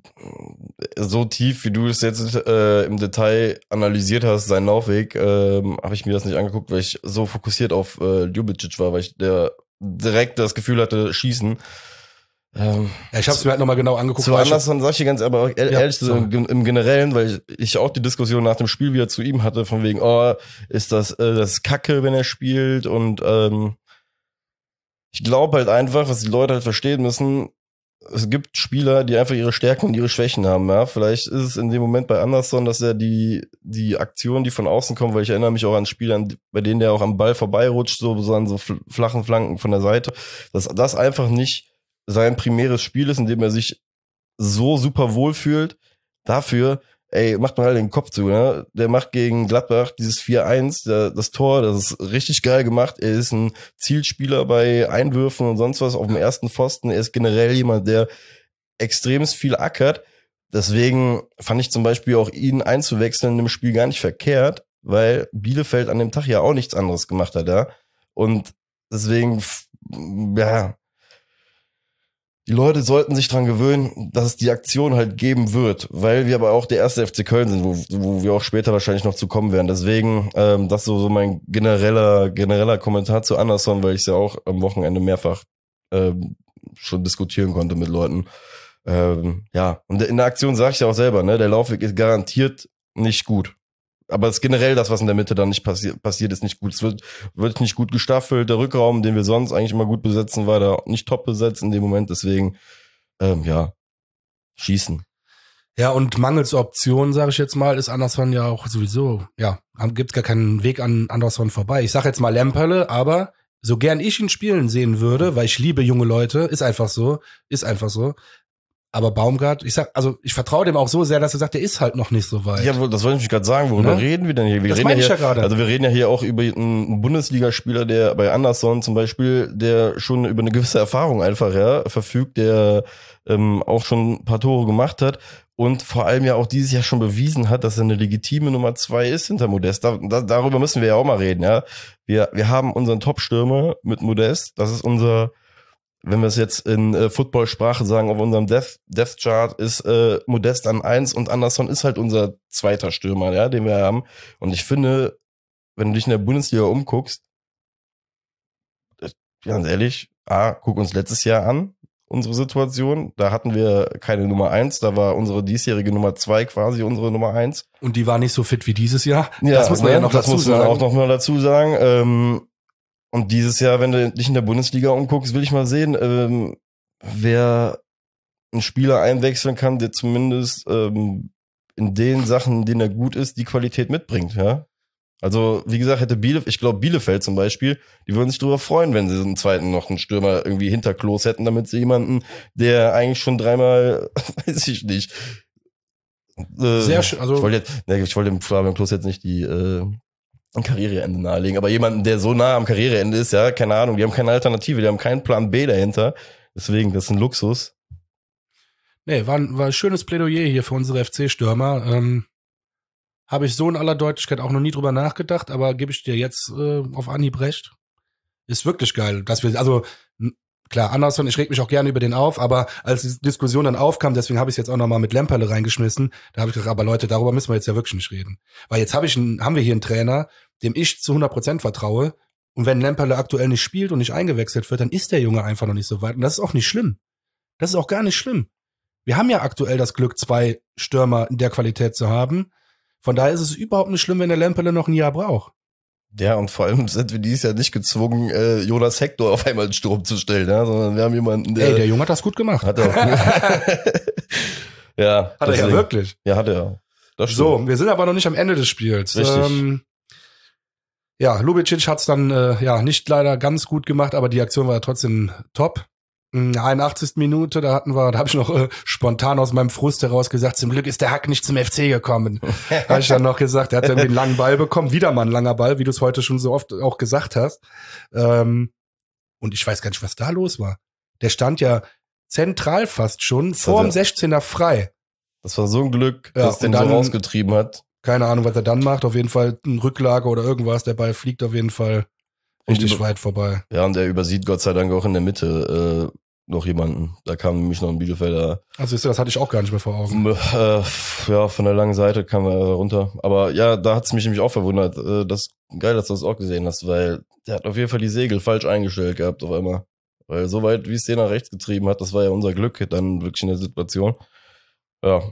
so tief, wie du es jetzt im Detail analysiert hast, seinen Laufweg, habe ich mir das nicht angeguckt, weil ich so fokussiert auf Ljubicic war, weil ich direkt das Gefühl hatte, schießen. Ja, ich habe es mir halt nochmal genau angeguckt. Zu Anderson sag ich dir ganz, aber ehrlich so im Generellen, weil ich auch die Diskussion nach dem Spiel wieder zu ihm hatte, von wegen, ist das ist Kacke, wenn er spielt, und ich glaube halt einfach, was die Leute halt verstehen müssen, es gibt Spieler, die einfach ihre Stärken und ihre Schwächen haben, ja. Vielleicht ist es in dem Moment bei Anderson, dass er die Aktionen, die von außen kommen, weil ich erinnere mich auch an Spiele, bei denen der auch am Ball vorbeirutscht, so an so flachen Flanken von der Seite, dass das einfach nicht sein primäres Spiel ist, in dem er sich so super wohl fühlt. Dafür, macht man halt den Kopf zu, ne? Der macht gegen Gladbach dieses 4-1, das Tor, das ist richtig geil gemacht. Er ist ein Zielspieler bei Einwürfen und sonst was auf dem ersten Pfosten. Er ist generell jemand, der extremst viel ackert. Deswegen fand ich zum Beispiel auch ihn einzuwechseln im Spiel gar nicht verkehrt, weil Bielefeld an dem Tag ja auch nichts anderes gemacht hat, ja. Und deswegen, ja, die Leute sollten sich dran gewöhnen, dass es die Aktion halt geben wird, weil wir aber auch der erste FC Köln sind, wo wir auch später wahrscheinlich noch zu kommen werden. Deswegen, das so mein genereller Kommentar zu Anderson, weil ich es ja auch am Wochenende mehrfach schon diskutieren konnte mit Leuten. Ja, und in der Aktion sage ich ja auch selber, ne, der Laufweg ist garantiert nicht gut. Aber es ist generell das, was in der Mitte dann nicht passiert, ist nicht gut. Es wird nicht gut gestaffelt. Der Rückraum, den wir sonst eigentlich immer gut besetzen, war da nicht top besetzt in dem Moment. Deswegen, ja, schießen. Ja, und mangels Optionen, sage ich jetzt mal, ist Anderson ja auch sowieso, ja, gibt's gar keinen Weg an Anderson vorbei. Ich sage jetzt mal Lemperle, aber so gern ich ihn spielen sehen würde, weil ich liebe junge Leute, ist einfach so. Aber Baumgart, ich vertraue dem auch so sehr, dass er sagt, der ist halt noch nicht so weit. Ja, das wollte ich gerade sagen. Worüber reden wir denn hier? Das meine ich ja gerade. Also wir reden ja hier auch über einen Bundesligaspieler, der bei Anderson zum Beispiel, der schon über eine gewisse Erfahrung einfach verfügt, der auch schon ein paar Tore gemacht hat und vor allem ja auch dieses Jahr schon bewiesen hat, dass er eine legitime Nummer 2 ist hinter Modest. Darüber müssen wir ja auch mal reden. Ja, wir haben unseren Top-Stürmer mit Modest. Das ist unser, wenn wir es jetzt in Football-Sprache sagen, auf unserem Death-Chart ist Modest an 1 und Anderson ist halt unser zweiter Stürmer, ja, den wir haben. Und ich finde, wenn du dich in der Bundesliga umguckst, ganz ehrlich, guck uns letztes Jahr an, unsere Situation. Da hatten wir keine Nummer 1, da war unsere diesjährige Nummer 2 quasi unsere Nummer 1. Und die war nicht so fit wie dieses Jahr. Ja, das muss man ja noch dazu sagen. Das muss man auch noch mal dazu sagen. Und dieses Jahr, wenn du dich in der Bundesliga umguckst, will ich mal sehen, wer einen Spieler einwechseln kann, der zumindest in den Sachen, in denen er gut ist, die Qualität mitbringt, ja. Also, wie gesagt, ich glaube Bielefeld zum Beispiel, die würden sich darüber freuen, wenn sie so einen zweiten noch einen Stürmer irgendwie hinter Klos hätten, damit sie jemanden, der eigentlich schon dreimal, weiß ich nicht. Sehr schön, also. Ich wollte dem Fabian Klos jetzt nicht ein Karriereende nahelegen, aber jemanden, der so nah am Karriereende ist, ja, keine Ahnung, die haben keine Alternative, die haben keinen Plan B dahinter, deswegen, das ist ein Luxus. Nee, war ein schönes Plädoyer hier für unsere FC-Stürmer, habe ich so in aller Deutlichkeit auch noch nie drüber nachgedacht, aber gebe ich dir jetzt auf Anhieb recht. Ist wirklich geil, dass wir, also klar, Anderson, ich reg mich auch gerne über den auf, aber als die Diskussion dann aufkam, deswegen habe ich es jetzt auch nochmal mit Lemperle reingeschmissen, da habe ich gesagt, aber Leute, darüber müssen wir jetzt ja wirklich nicht reden. Weil jetzt haben wir hier einen Trainer, dem ich zu 100% vertraue, und wenn Lemperle aktuell nicht spielt und nicht eingewechselt wird, dann ist der Junge einfach noch nicht so weit, und das ist auch nicht schlimm. Das ist auch gar nicht schlimm. Wir haben ja aktuell das Glück, 2 Stürmer in der Qualität zu haben. Von daher ist es überhaupt nicht schlimm, wenn der Lemperle noch ein Jahr braucht. Ja, und vor allem sind wir dieses Jahr nicht gezwungen, Jonas Hector auf einmal in den Sturm zu stellen, ja, sondern wir haben jemanden, der... der Junge hat das gut gemacht. Hat er auch ja. Hat er ja wirklich. Ja, hat er. Das so, wir sind aber noch nicht am Ende des Spiels. Richtig. Ja, Lubicic hat's dann nicht leider ganz gut gemacht, aber die Aktion war ja trotzdem top. 81. Minute, da habe ich noch spontan aus meinem Frust heraus gesagt, zum Glück ist der Hack nicht zum FC gekommen. Habe ich dann noch gesagt, er hat irgendwie einen langen Ball bekommen, wieder mal ein langer Ball, wie du es heute schon so oft auch gesagt hast. Und ich weiß gar nicht, was da los war. Der stand ja zentral fast schon, vorm 16er frei. Das war so ein Glück, dass den so rausgetrieben hat. Keine Ahnung, was er dann macht, auf jeden Fall ein Rücklage oder irgendwas, der Ball fliegt auf jeden Fall richtig weit vorbei. Ja, und er übersieht Gott sei Dank auch in der Mitte noch jemanden. Da kam nämlich noch ein Bielefelder. Also das hatte ich auch gar nicht mehr vor Augen. Ja, von der langen Seite kam er runter. Aber ja, da hat es mich nämlich auch verwundert. Geil, dass du das auch gesehen hast, weil der hat auf jeden Fall die Segel falsch eingestellt gehabt auf einmal. Weil so weit, wie es den nach rechts getrieben hat, das war ja unser Glück dann wirklich in der Situation. Ja,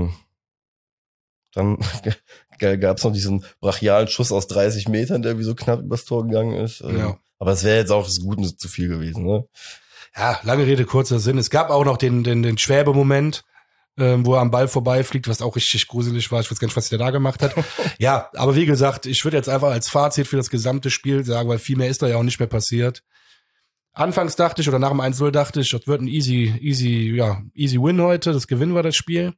dann gab es noch diesen brachialen Schuss aus 30 Metern, der wie so knapp übers Tor gegangen ist. Ja. Aber es wäre jetzt auch das Gute zu viel gewesen, ne? Ja, lange Rede, kurzer Sinn. Es gab auch noch den Schwäbe-Moment, wo er am Ball vorbeifliegt, was auch richtig gruselig war. Ich weiß gar nicht, was der da gemacht hat. Ja, aber wie gesagt, ich würde jetzt einfach als Fazit für das gesamte Spiel sagen, weil viel mehr ist da ja auch nicht mehr passiert. Anfangs dachte ich, oder nach dem 1-0 dachte ich, das wird ein easy Win heute, das gewinnen wir das Spiel.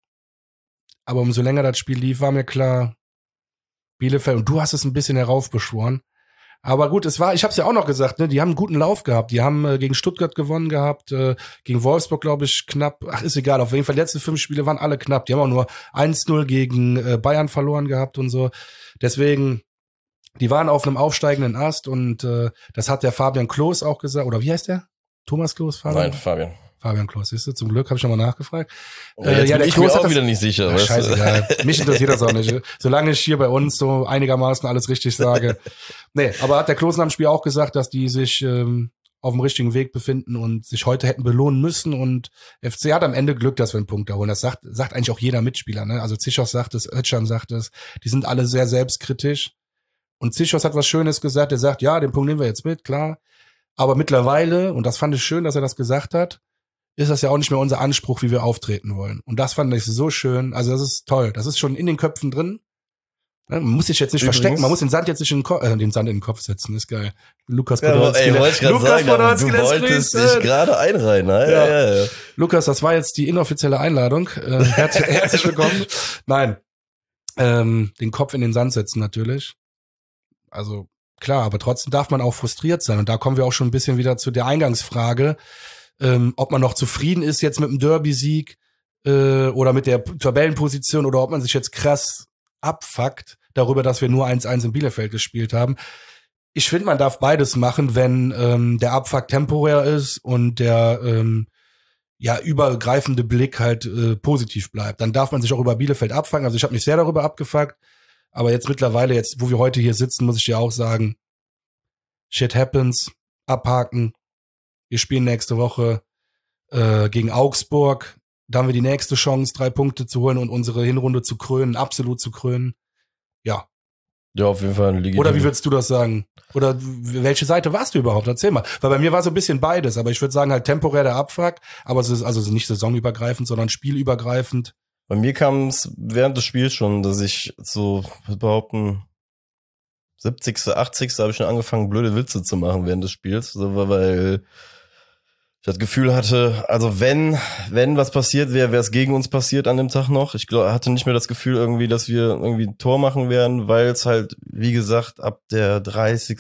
Aber umso länger das Spiel lief, war mir klar, Bielefeld, und du hast es ein bisschen heraufbeschworen. Aber gut, ich hab's ja auch noch gesagt, ne, die haben einen guten Lauf gehabt. Die haben gegen Stuttgart gewonnen gehabt, gegen Wolfsburg, glaube ich, knapp. Ach, ist egal, auf jeden Fall, die letzten 5 Spiele waren alle knapp. Die haben auch nur 1-0 gegen Bayern verloren gehabt und so. Deswegen, die waren auf einem aufsteigenden Ast und das hat der Fabian Klos auch gesagt. Oder wie heißt der? Thomas Klos? Nein, Fabian. Fabian Klos, siehst du, zum Glück habe ich nochmal nachgefragt. Jetzt bin ich mir auch wieder nicht sicher. Ja, scheißegal, mich interessiert das auch nicht. Solange ich hier bei uns so einigermaßen alles richtig sage. Nee, aber hat der Klos nach dem Spiel auch gesagt, dass die sich auf dem richtigen Weg befinden und sich heute hätten belohnen müssen und FC hat am Ende Glück, dass wir einen Punkt erholen. Das sagt eigentlich auch jeder Mitspieler, ne? Also Zichos sagt es, Özcan sagt es, die sind alle sehr selbstkritisch. Und Zichos hat was Schönes gesagt, er sagt, ja, den Punkt nehmen wir jetzt mit, klar. Aber mittlerweile, und das fand ich schön, dass er das gesagt hat, ist das ja auch nicht mehr unser Anspruch, wie wir auftreten wollen. Und das fand ich so schön. Also das ist toll. Das ist schon in den Köpfen drin. Man muss sich jetzt nicht verstecken. Man muss den Sand jetzt nicht den Sand in den Kopf setzen. Ist geil. Lukas Podolski. Du wolltest dich gerade einreihen. Ja. Lukas, das war jetzt die inoffizielle Einladung. Herzlich willkommen. Nein. Den Kopf in den Sand setzen natürlich. Also klar, aber trotzdem darf man auch frustriert sein. Und da kommen wir auch schon ein bisschen wieder zu der Eingangsfrage. Ob man noch zufrieden ist jetzt mit dem Derby-Sieg oder mit der Tabellenposition oder ob man sich jetzt krass abfuckt darüber, dass wir nur 1-1 in Bielefeld gespielt haben. Ich finde, man darf beides machen, wenn der Abfuck temporär ist und der übergreifende Blick halt positiv bleibt. Dann darf man sich auch über Bielefeld abfucken. Also ich habe mich sehr darüber abgefuckt, aber jetzt mittlerweile, jetzt wo wir heute hier sitzen, muss ich dir auch sagen, shit happens, abhaken. Wir spielen nächste Woche gegen Augsburg. Da haben wir die nächste Chance, 3 Punkte zu holen und unsere Hinrunde zu krönen, absolut zu krönen. Ja. Ja, auf jeden Fall ein legitim. Oder wie würdest du das sagen? Oder welche Seite warst du überhaupt? Erzähl mal. Weil bei mir war so ein bisschen beides, aber ich würde sagen halt temporär der Abfuck, aber es ist also nicht saisonübergreifend, sondern spielübergreifend. Bei mir kam es während des Spiels schon, dass ich so behaupten 70., 80. habe ich schon angefangen, blöde Witze zu machen während des Spiels, so, weil ich das Gefühl hatte, also wenn was passiert wäre es gegen uns passiert an dem Tag noch. Ich hatte nicht mehr das Gefühl irgendwie, dass wir irgendwie ein Tor machen werden, weil es halt, wie gesagt, ab der 30.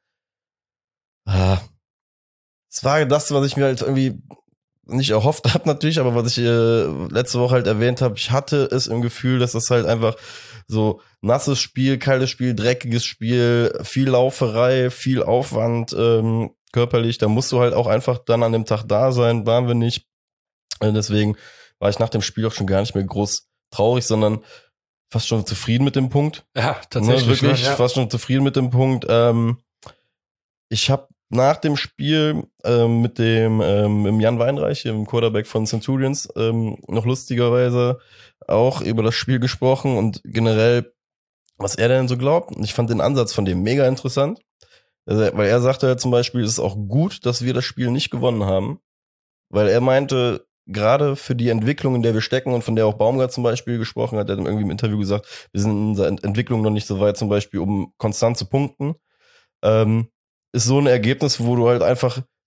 Es war das, was ich mir halt irgendwie nicht erhofft habe natürlich, aber was ich letzte Woche halt erwähnt habe, ich hatte es im Gefühl, dass das halt einfach so nasses Spiel, kaltes Spiel, dreckiges Spiel, viel Lauferei, viel Aufwand körperlich, da musst du halt auch einfach dann an dem Tag da sein, waren wir nicht. Deswegen war ich nach dem Spiel auch schon gar nicht mehr groß traurig, sondern fast schon zufrieden mit dem Punkt. Ja, tatsächlich. Wirklich, fast schon zufrieden mit dem Punkt. Ich habe nach dem Spiel mit dem Jan Weinreich, dem Quarterback von Centurions, noch lustigerweise auch über das Spiel gesprochen und generell, was er denn so glaubt. Und ich fand den Ansatz von dem mega interessant, weil er sagte zum Beispiel, es ist auch gut, dass wir das Spiel nicht gewonnen haben, weil er meinte, gerade für die Entwicklung, in der wir stecken und von der auch Baumgart zum Beispiel gesprochen hat, er hat irgendwie im Interview gesagt, wir sind in unserer Entwicklung noch nicht so weit, zum Beispiel um konstant zu punkten, ist so ein Ergebnis, wo du halt einfach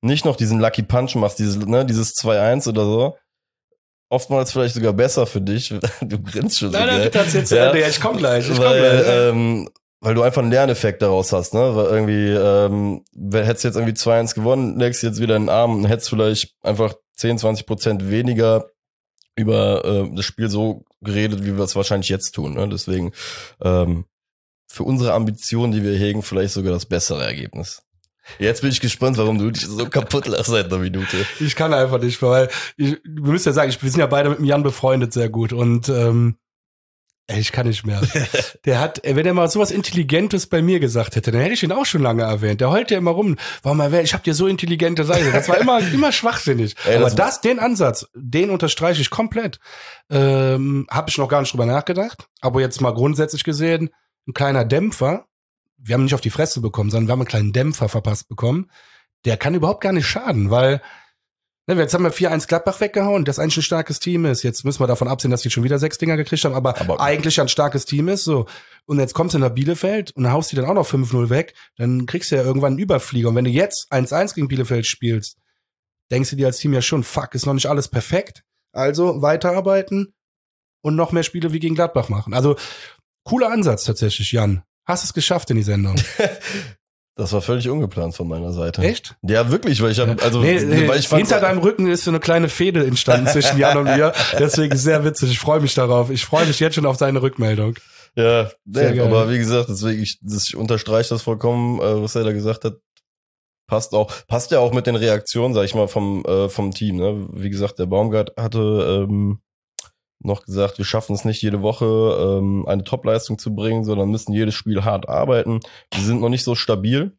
nicht noch diesen Lucky Punch machst, dieses 2-1 oder so, oftmals vielleicht sogar besser für dich. Du grinst schon so Nein, geil. bitte erzähl's zu Ende. Ja, ich komm gleich. Weil du einfach einen Lerneffekt daraus hast, ne? Weil irgendwie, hättest du jetzt irgendwie 2-1 gewonnen, legst jetzt wieder in den Arm und hättest vielleicht einfach 10-20% weniger über das Spiel so geredet, wie wir es wahrscheinlich jetzt tun. Ne? Deswegen für unsere Ambitionen, die wir hegen, vielleicht sogar das bessere Ergebnis. Jetzt bin ich gespannt, warum du dich so kaputt lachst seit einer Minute. Ich kann einfach nicht, weil wir müssen ja sagen, wir sind ja beide mit dem Jan befreundet sehr gut und ich kann nicht mehr. Der hat, wenn er mal sowas Intelligentes bei mir gesagt hätte, dann hätte ich ihn auch schon lange erwähnt. Der heult ja immer rum. Warum ich hab dir so intelligente Seite. Das war immer schwachsinnig. Aber den Ansatz, den unterstreiche ich komplett. Habe ich noch gar nicht drüber nachgedacht. Aber jetzt mal grundsätzlich gesehen, ein kleiner Dämpfer. Wir haben nicht auf die Fresse bekommen, sondern wir haben einen kleinen Dämpfer verpasst bekommen. Der kann überhaupt gar nicht schaden, weil jetzt haben wir 4-1 Gladbach weggehauen, das eigentlich ein starkes Team ist. Jetzt müssen wir davon absehen, dass die schon wieder 6 Dinger gekriegt haben, aber eigentlich ein starkes Team ist. So. Und jetzt kommst du nach Bielefeld und haust die dann auch noch 5-0 weg, dann kriegst du ja irgendwann einen Überflieger. Und wenn du jetzt 1-1 gegen Bielefeld spielst, denkst du dir als Team ja schon, fuck, ist noch nicht alles perfekt. Also weiterarbeiten und noch mehr Spiele wie gegen Gladbach machen. Also cooler Ansatz tatsächlich, Jan. Hast es geschafft in die Sendung. Das war völlig ungeplant von meiner Seite. Echt? Ja, wirklich, weil ich habe weil ich hinter deinem Rücken ist so eine kleine Fehde entstanden zwischen Jan und mir. Deswegen sehr witzig. Ich freue mich darauf. Ich freue mich jetzt schon auf seine Rückmeldung. Ja, aber wie gesagt, deswegen ich unterstreiche das vollkommen, was er da gesagt hat. Passt ja auch mit den Reaktionen, sag ich mal, vom Team. Ne? Wie gesagt, der Baumgart hatte noch gesagt, wir schaffen es nicht jede Woche eine Topleistung zu bringen, sondern müssen jedes Spiel hart arbeiten. Wir sind noch nicht so stabil.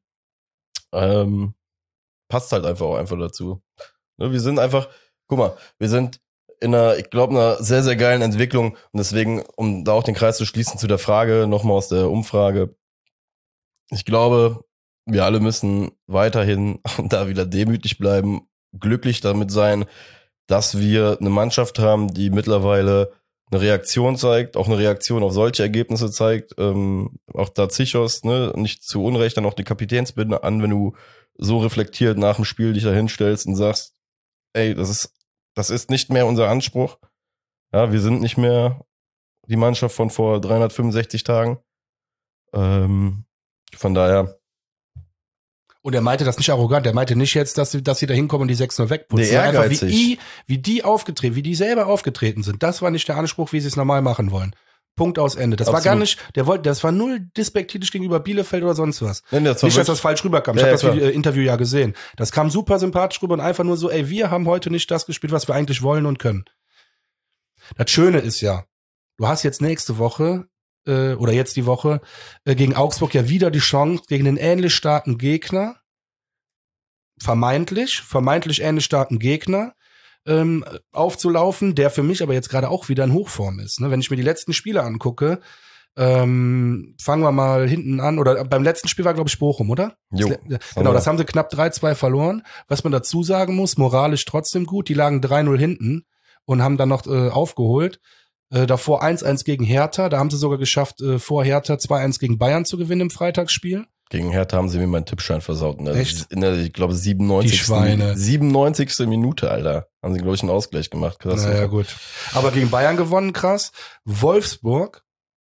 Passt halt einfach dazu. Ne, wir sind einfach, guck mal, wir sind in einer sehr, sehr geilen Entwicklung und deswegen, um da auch den Kreis zu schließen zu der Frage, nochmal aus der Umfrage, ich glaube, wir alle müssen weiterhin da wieder demütig bleiben, glücklich damit sein, dass wir eine Mannschaft haben, die mittlerweile eine Reaktion zeigt, auch eine Reaktion auf solche Ergebnisse zeigt. Auch da Zichos, ne, nicht zu Unrecht, dann auch die Kapitänsbinde an, wenn du so reflektiert nach dem Spiel dich da hinstellst und sagst, ey, das ist nicht mehr unser Anspruch. Ja, wir sind nicht mehr die Mannschaft von vor 365 Tagen. Von daher. Und er meinte das nicht arrogant, er meinte nicht jetzt, dass sie da hinkommen und die 6-0 wegputzen. Nee, ehrgeizig. Einfach wie die selber aufgetreten sind. Das war nicht der Anspruch, wie sie es normal machen wollen. Punkt aus Ende. Das Absolut. War gar nicht, das war null despektierlich gegenüber Bielefeld oder sonst was. Nee, nicht, dass das falsch rüberkam. Ich habe das Interview ja gesehen. Das kam super sympathisch rüber und einfach nur so, ey, wir haben heute nicht das gespielt, was wir eigentlich wollen und können. Das Schöne ist ja, du hast jetzt nächste Woche oder jetzt die Woche gegen Augsburg ja wieder die Chance, gegen einen ähnlich starken Gegner, vermeintlich ähnlich starken Gegner, aufzulaufen, der für mich aber jetzt gerade auch wieder in Hochform ist. Ne? Wenn ich mir die letzten Spiele angucke, fangen wir mal hinten an, oder beim letzten Spiel war, glaube ich, Bochum, oder? Jo. Genau, das haben sie knapp 3-2 verloren. Was man dazu sagen muss, moralisch trotzdem gut, die lagen 3-0 hinten und haben dann noch aufgeholt. Davor 1-1 gegen Hertha, da haben sie sogar geschafft, vor Hertha 2-1 gegen Bayern zu gewinnen im Freitagsspiel. Gegen Hertha haben sie mir meinen Tippschein versaut. Echt? In der, ich glaube, 97. Minute, Alter. Haben sie, glaube ich, einen Ausgleich gemacht. Krass. Naja, gut. Aber gegen Bayern gewonnen, krass. Wolfsburg,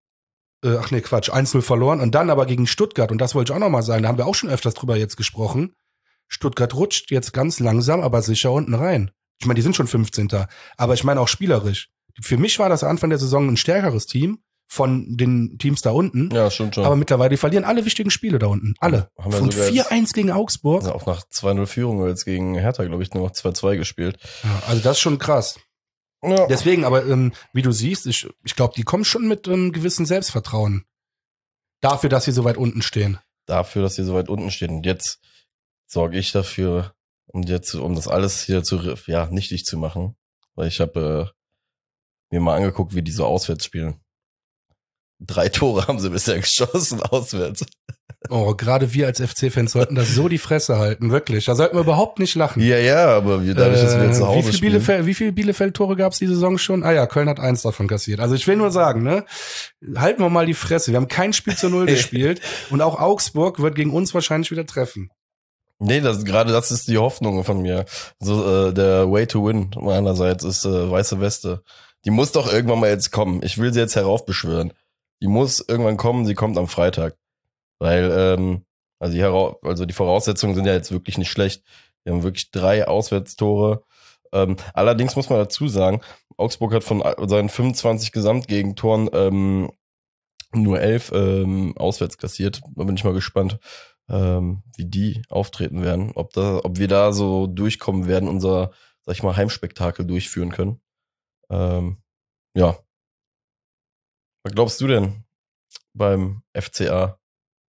1-0 verloren. Und dann aber gegen Stuttgart, und das wollte ich auch nochmal sagen, da haben wir auch schon öfters drüber jetzt gesprochen. Stuttgart rutscht jetzt ganz langsam, aber sicher unten rein. Ich meine, die sind schon 15. Aber ich meine auch spielerisch. Für mich war das Anfang der Saison ein stärkeres Team von den Teams da unten. Ja, schon. Aber mittlerweile, die verlieren alle wichtigen Spiele da unten. Alle. Haben wir und 4-1 gegen Augsburg. Also auch nach 2-0 Führung jetzt gegen Hertha, glaube ich, nur noch 2-2 gespielt. Ja, also das ist schon krass. Ja. Deswegen, aber wie du siehst, ich glaube, die kommen schon mit einem gewissen Selbstvertrauen. Dafür, dass sie so weit unten stehen. Und jetzt sorge ich dafür, um das alles hier nichtig zu machen. Weil ich habe mir mal angeguckt, wie die so auswärts spielen. 3 Tore haben sie bisher geschossen, auswärts. Oh, gerade wir als FC-Fans sollten das so die Fresse halten, wirklich. Da sollten wir überhaupt nicht lachen. Ja, aber dadurch, dass wir jetzt zu Hause spielen. Wie viele Bielefeld-Tore gab es die Saison schon? Ah ja, Köln hat 1 davon kassiert. Also ich will nur sagen, ne, halten wir mal die Fresse. Wir haben kein Spiel zu 0 gespielt und auch Augsburg wird gegen uns wahrscheinlich wieder treffen. Nee, gerade das ist die Hoffnung von mir. So, der Way to Win meinerseits ist weiße Weste. Die muss doch irgendwann mal jetzt kommen. Ich will sie jetzt heraufbeschwören. Die muss irgendwann kommen, sie kommt am Freitag. Weil, also die Voraussetzungen sind ja jetzt wirklich nicht schlecht. Wir haben wirklich 3 Auswärtstore. Allerdings muss man dazu sagen, Augsburg hat von seinen 25 Gesamtgegentoren nur 11 auswärts kassiert. Da bin ich mal gespannt, wie die auftreten werden. Ob wir da so durchkommen werden, unser, sag ich mal, Heimspektakel durchführen können. Ja. Was glaubst du denn beim FCA?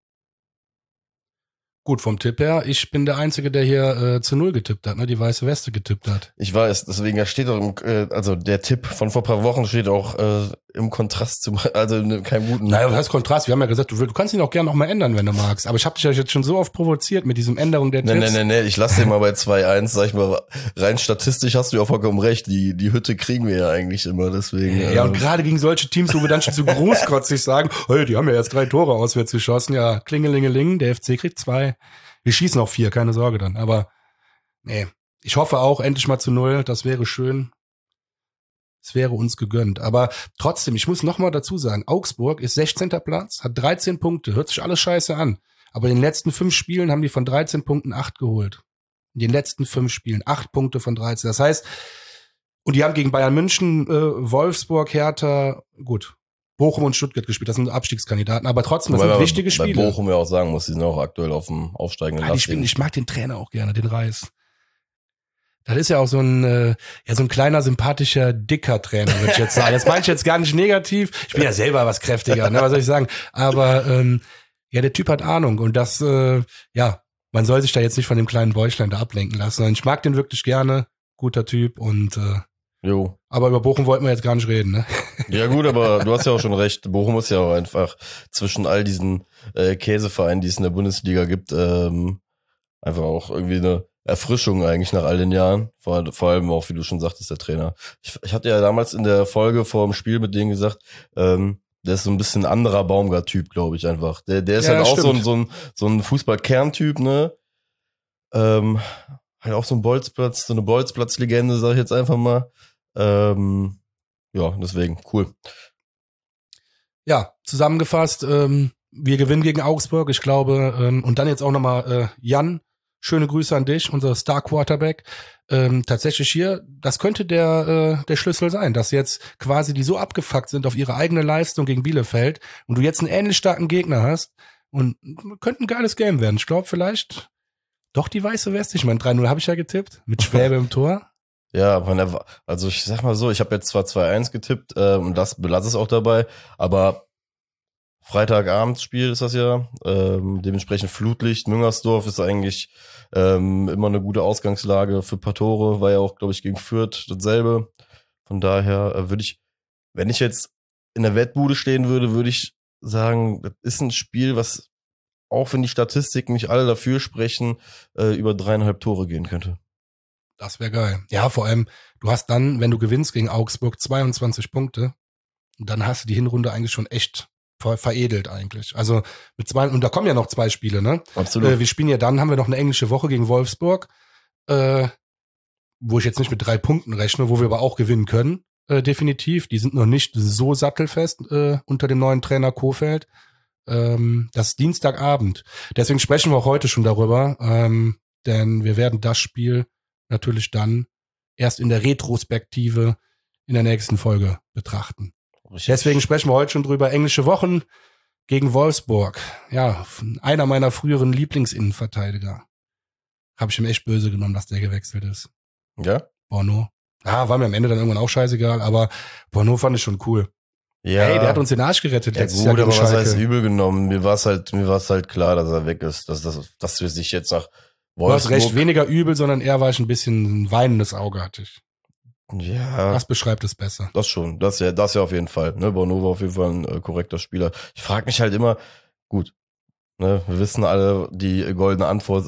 Gut, vom Tipp her, ich bin der Einzige, der hier zu 0 getippt hat, ne? Die weiße Weste getippt hat. Ich weiß, deswegen, da steht auch, also der Tipp von vor ein paar Wochen steht auch im Kontrast zu, also in keinem guten. Naja, was heißt Kontrast? Wir haben ja gesagt, du kannst ihn auch gerne noch mal ändern, wenn du magst. Aber ich habe dich ja jetzt schon so oft provoziert mit diesem Änderung der Tipps. Nee, ich lasse den mal bei 2-1, sag ich mal, rein statistisch hast du ja vollkommen recht, die Hütte kriegen wir ja eigentlich immer, deswegen. Ja, und gerade gegen solche Teams, wo wir dann schon so großkotzig sagen, hey, die haben ja erst 3 Tore auswärts geschossen, ja, klingelingeling, der FC kriegt 2. Wir schießen auch 4, keine Sorge dann. Aber nee, ich hoffe auch endlich mal zu 0, das wäre schön. Es wäre uns gegönnt. Aber trotzdem, ich muss noch mal dazu sagen, Augsburg ist 16. Platz, hat 13 Punkte, hört sich alles scheiße an. Aber in den letzten 5 Spielen haben die von 13 Punkten 8 geholt. In den letzten 5 Spielen 8 Punkte von 13. Das heißt, und die haben gegen Bayern München, Wolfsburg, Hertha, gut, Bochum und Stuttgart gespielt. Das sind Abstiegskandidaten. Aber trotzdem, das sind wichtige Spiele. Bei Bochum ja auch sagen muss, die sind auch aktuell auf dem aufsteigenden Ast. Ich mag den Trainer auch gerne, den Reis. Das ist ja auch so ein kleiner, sympathischer, dicker Trainer, würde ich jetzt sagen. Das meine ich jetzt gar nicht negativ. Ich bin ja selber was kräftiger, ne, was soll ich sagen? Aber ja, der Typ hat Ahnung und das, man soll sich da jetzt nicht von dem kleinen Bäuchlein da ablenken lassen. Ich mag den wirklich gerne, guter Typ und jo. Aber über Bochum wollten wir jetzt gar nicht reden, ne? Ja gut, aber du hast ja auch schon recht. Bochum ist ja auch einfach zwischen all diesen Käsevereinen, die es in der Bundesliga gibt, einfach auch irgendwie eine Erfrischung eigentlich nach all den Jahren. Vor allem auch, wie du schon sagtest, der Trainer. Ich hatte ja damals in der Folge vor dem Spiel mit denen gesagt, der ist so ein bisschen ein anderer Baumgart-Typ, glaube ich einfach. Der ist ja, halt auch so ein Fußball-Kerntyp, ne? Halt auch so ein Bolzplatz, so eine Bolzplatz-Legende, sag ich jetzt einfach mal. Ja, deswegen, cool. Ja, zusammengefasst, wir gewinnen gegen Augsburg, ich glaube, und dann jetzt auch nochmal Jan, schöne Grüße an dich, unser Star-Quarterback. Tatsächlich hier, das könnte der Schlüssel sein, dass jetzt quasi die so abgefuckt sind auf ihre eigene Leistung gegen Bielefeld und du jetzt einen ähnlich starken Gegner hast und könnte ein geiles Game werden. Ich glaube vielleicht doch die weiße Weste. Ich meine, 3-0 habe ich ja getippt, mit Schwäbe im Tor. Ja, also ich sag mal so, ich habe jetzt zwar 2-1 getippt und belasse es auch dabei, aber Freitagabendspiel ist das ja, dementsprechend Flutlicht. Müngersdorf ist eigentlich immer eine gute Ausgangslage für ein paar Tore, war ja auch, glaube ich, gegen Fürth dasselbe. Von daher würde ich, wenn ich jetzt in der Wettbude stehen würde, würde ich sagen, das ist ein Spiel, was, auch wenn die Statistiken nicht alle dafür sprechen, über 3,5 Tore gehen könnte. Das wäre geil. Ja, vor allem, du hast dann, wenn du gewinnst gegen Augsburg, 22 Punkte. Und dann hast du die Hinrunde eigentlich schon echt veredelt eigentlich. Also mit 2, und da kommen ja noch 2 Spiele, ne? Absolut. Wir spielen ja dann, haben wir noch eine englische Woche gegen Wolfsburg, wo ich jetzt nicht mit 3 Punkten rechne, wo wir aber auch gewinnen können, definitiv. Die sind noch nicht so sattelfest unter dem neuen Trainer Kohfeldt. Das ist Dienstagabend. Deswegen sprechen wir auch heute schon darüber, denn wir werden das Spiel natürlich dann erst in der Retrospektive in der nächsten Folge betrachten. Richtig. Deswegen sprechen wir heute schon drüber. Englische Wochen gegen Wolfsburg. Ja, einer meiner früheren Lieblingsinnenverteidiger. Habe ich ihm echt böse genommen, dass der gewechselt ist. Ja? Bono. War mir am Ende dann irgendwann auch scheißegal, aber Bono fand ich schon cool. Ja. Hey, der hat uns den Arsch gerettet letztes Jahr gegen Schalke. Aber was heißt übel genommen? Mir war es halt klar, dass er weg ist. Dass wir sich jetzt nach Wolfsburg... Du hast recht, weniger übel, sondern eher war ich ein bisschen ein weinendes Auge hatte ich. Ja. Das beschreibt es besser. Das schon. Das ja auf jeden Fall. Ne, Bono war auf jeden Fall ein korrekter Spieler. Ich frage mich halt immer, gut, ne, wir wissen alle die goldene Antwort,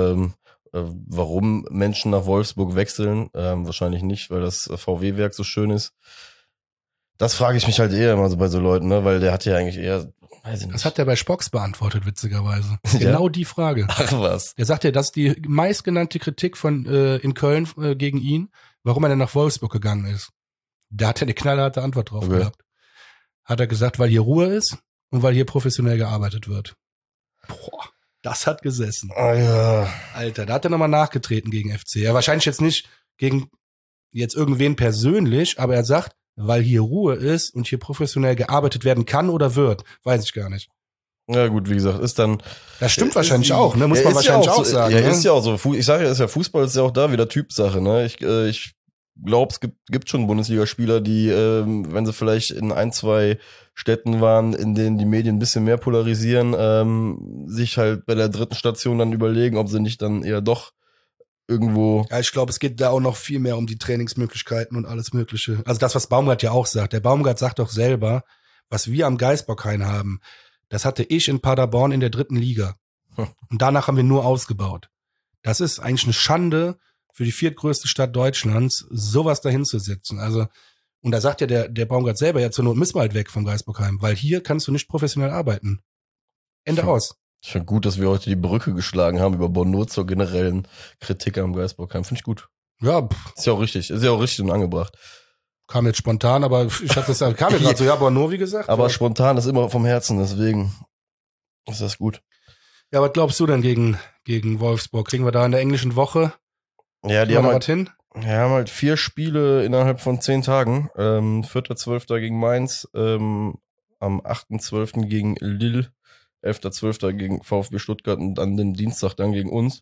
warum Menschen nach Wolfsburg wechseln. Wahrscheinlich nicht, weil das VW-Werk so schön ist. Das frage ich mich halt eher immer so bei so Leuten, ne, weil der hat ja eigentlich eher Weiß ich nicht. Das hat der bei Spocks beantwortet, witzigerweise. Ja? Genau die Frage. Ach was. Der sagt ja, dass die meistgenannte Kritik von in Köln gegen ihn, warum er denn nach Wolfsburg gegangen ist. Da hat er eine knallharte Antwort drauf gehabt. Hat er gesagt, weil hier Ruhe ist und weil hier professionell gearbeitet wird. Boah, das hat gesessen. Ah ja. Alter, da hat er nochmal nachgetreten gegen FC. Ja, wahrscheinlich jetzt nicht gegen jetzt irgendwen persönlich, aber er sagt, weil hier Ruhe ist und hier professionell gearbeitet werden kann oder wird. Weiß ich gar nicht. Ja gut, wie gesagt, ist dann... Das stimmt wahrscheinlich auch, ne? Muss man wahrscheinlich auch sagen. Ja, ne? ist ja auch so. Ich sage ja, ist ja Fußball, ist ja auch da wieder Typsache, ne? Ich glaube, es gibt schon Bundesligaspieler, die, wenn sie vielleicht in 1-2 Städten waren, in denen die Medien ein bisschen mehr polarisieren, sich halt bei der dritten Station dann überlegen, ob sie nicht dann eher doch irgendwo... Ja, ich glaube, es geht da auch noch viel mehr um die Trainingsmöglichkeiten und alles Mögliche. Also das, was Baumgart ja auch sagt. Der Baumgart sagt doch selber, was wir am Geisbockhain haben, das hatte ich in Paderborn in der 3. Liga. Und danach haben wir nur ausgebaut. Das ist eigentlich eine Schande für die 4. größte Stadt Deutschlands, sowas dahin zu setzen. Also, und da sagt ja der Baumgart selber, ja, zur Not müssen wir halt weg vom Geisbockheim, weil hier kannst du nicht professionell arbeiten. Ende aus. Ich finde gut, dass wir heute die Brücke geschlagen haben über Bono zur generellen Kritik am Geisbockheim. Finde ich gut. Ja, Ist ja auch richtig. Ist ja auch richtig und angebracht. kam jetzt spontan, aber ich hatte das kam mir gerade so, ja, aber nur wie gesagt. Aber ja. spontan ist immer vom Herzen, deswegen ist das gut. Ja, was glaubst du denn gegen Wolfsburg? Kriegen wir da in der englischen Woche Ja, die mal haben was halt, hin? haben halt 4 Spiele innerhalb von 10 Tagen. 4.12. gegen Mainz, am 8.12. gegen Lille, 11.12. gegen VfB Stuttgart und dann den Dienstag dann gegen uns.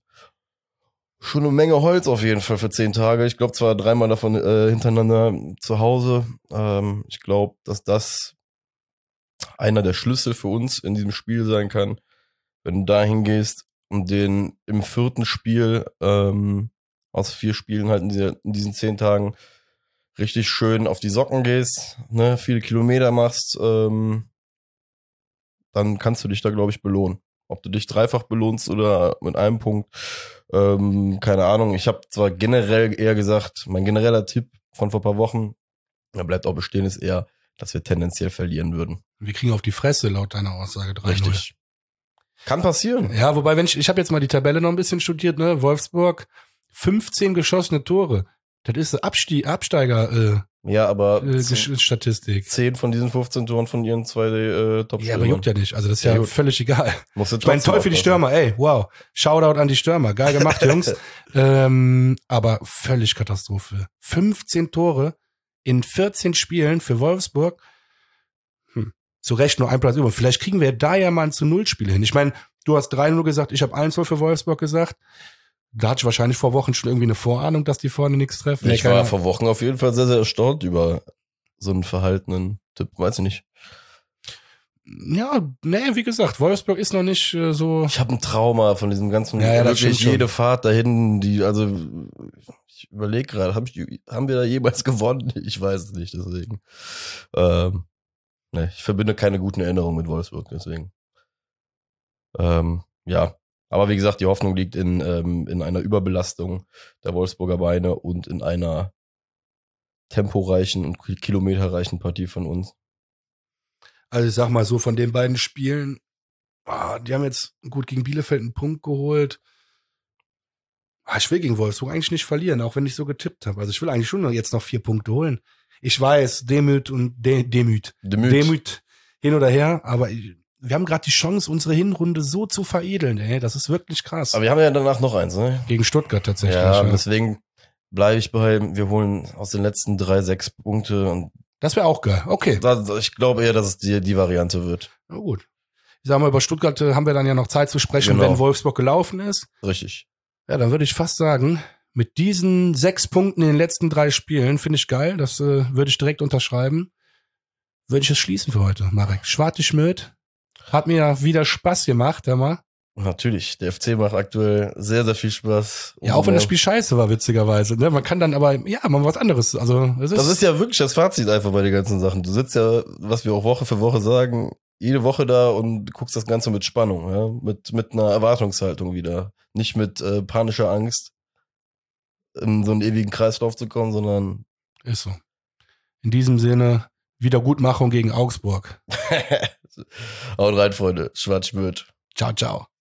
Schon eine Menge Holz auf jeden Fall für 10 Tage. Ich glaube zwar 3-mal davon hintereinander zu Hause. Ich glaube, dass das einer der Schlüssel für uns in diesem Spiel sein kann. Wenn du da hingehst und den im 4. Spiel aus 4 Spielen halt in diesen 10 Tagen richtig schön auf die Socken gehst, ne, viele Kilometer machst, dann kannst du dich da, glaube ich, belohnen. Ob du dich dreifach belohnst oder mit einem Punkt, keine Ahnung. Ich habe zwar generell eher gesagt, mein genereller Tipp von vor ein paar Wochen, der bleibt auch bestehen, ist eher, dass wir tendenziell verlieren würden. Wir kriegen auf die Fresse laut deiner Aussage 3-0. Richtig. Kann passieren. Ja, wobei, wenn ich habe jetzt mal die Tabelle noch ein bisschen studiert, ne? Wolfsburg, 15 geschossene Tore. Das ist eine Absteiger Ja, aber Statistik. 10 von diesen 15 Toren von ihren 2 Top-Spielern. Ja, aber juckt ja nicht. Also das ist ja gut. völlig egal. Musst du Ich meine, trotzdem toll für die aufpassen. Stürmer. Ey, wow. Shoutout an die Stürmer. Geil gemacht, Jungs. Aber völlig Katastrophe. 15 Tore in 14 Spielen für Wolfsburg. Zu Recht nur ein Platz über. Vielleicht kriegen wir da ja mal ein zu-0-Spiel hin. Ich meine, du hast 3-0 gesagt, ich habe 1-0 für Wolfsburg gesagt. Da hatte ich wahrscheinlich vor Wochen schon irgendwie eine Vorahnung, dass die vorne nichts treffen. Ich war vor Wochen auf jeden Fall sehr, sehr erstaunt über so einen verhaltenen Tipp. Weiß ich nicht. Ja, nee, wie gesagt, Wolfsburg ist noch nicht so. Ich habe ein Trauma von diesem ganzen, Ja, das wirklich stimmt jede Fahrt dahin, ich überlege gerade, haben wir da jemals gewonnen? Ich weiß es nicht, deswegen. Ne, ich verbinde keine guten Erinnerungen mit Wolfsburg, deswegen. Ja, aber wie gesagt, die Hoffnung liegt in einer Überbelastung der Wolfsburger Beine und in einer temporeichen und kilometerreichen Partie von uns. Also ich sag mal so, von den beiden Spielen, die haben jetzt gut gegen Bielefeld einen Punkt geholt. Ich will gegen Wolfsburg eigentlich nicht verlieren, auch wenn ich so getippt habe. Also ich will eigentlich schon jetzt noch 4 Punkte holen. Ich weiß, Demüt hin oder her, aber wir haben gerade die Chance, unsere Hinrunde so zu veredeln, ey. Das ist wirklich krass. Aber wir haben ja danach noch eins, ne? Gegen Stuttgart tatsächlich. Ja, deswegen bleibe ich bei, wir holen aus den letzten 3 6 Punkte und das wäre auch geil. Okay. ich glaube eher, dass es die Variante wird. Na gut. Ich sag mal, über Stuttgart haben wir dann ja noch Zeit zu sprechen, Genau. wenn Wolfsburg gelaufen ist. Richtig. Ja, dann würde ich fast sagen, mit diesen 6 Punkten in den letzten 3 Spielen finde ich geil. Das würde ich direkt unterschreiben. Würde ich es schließen für heute, Marek. Schwarte Schmöd. Hat mir ja wieder Spaß gemacht, hör mal. Natürlich. Der FC macht aktuell sehr, sehr viel Spaß. Ja, auch wenn das Spiel scheiße war, witzigerweise. Ne? Man kann dann aber, ja, mal was anderes. Also, das ist ja wirklich das Fazit einfach bei den ganzen Sachen. Du sitzt ja, was wir auch Woche für Woche sagen, jede Woche da und guckst das Ganze mit Spannung, ja? mit einer Erwartungshaltung wieder. Nicht mit panischer Angst, in so einen ewigen Kreislauf zu kommen, sondern ist so. In diesem Sinne, Wiedergutmachung gegen Augsburg. Haut rein, Freunde. Schwarz-Schmürt. Ciao, ciao.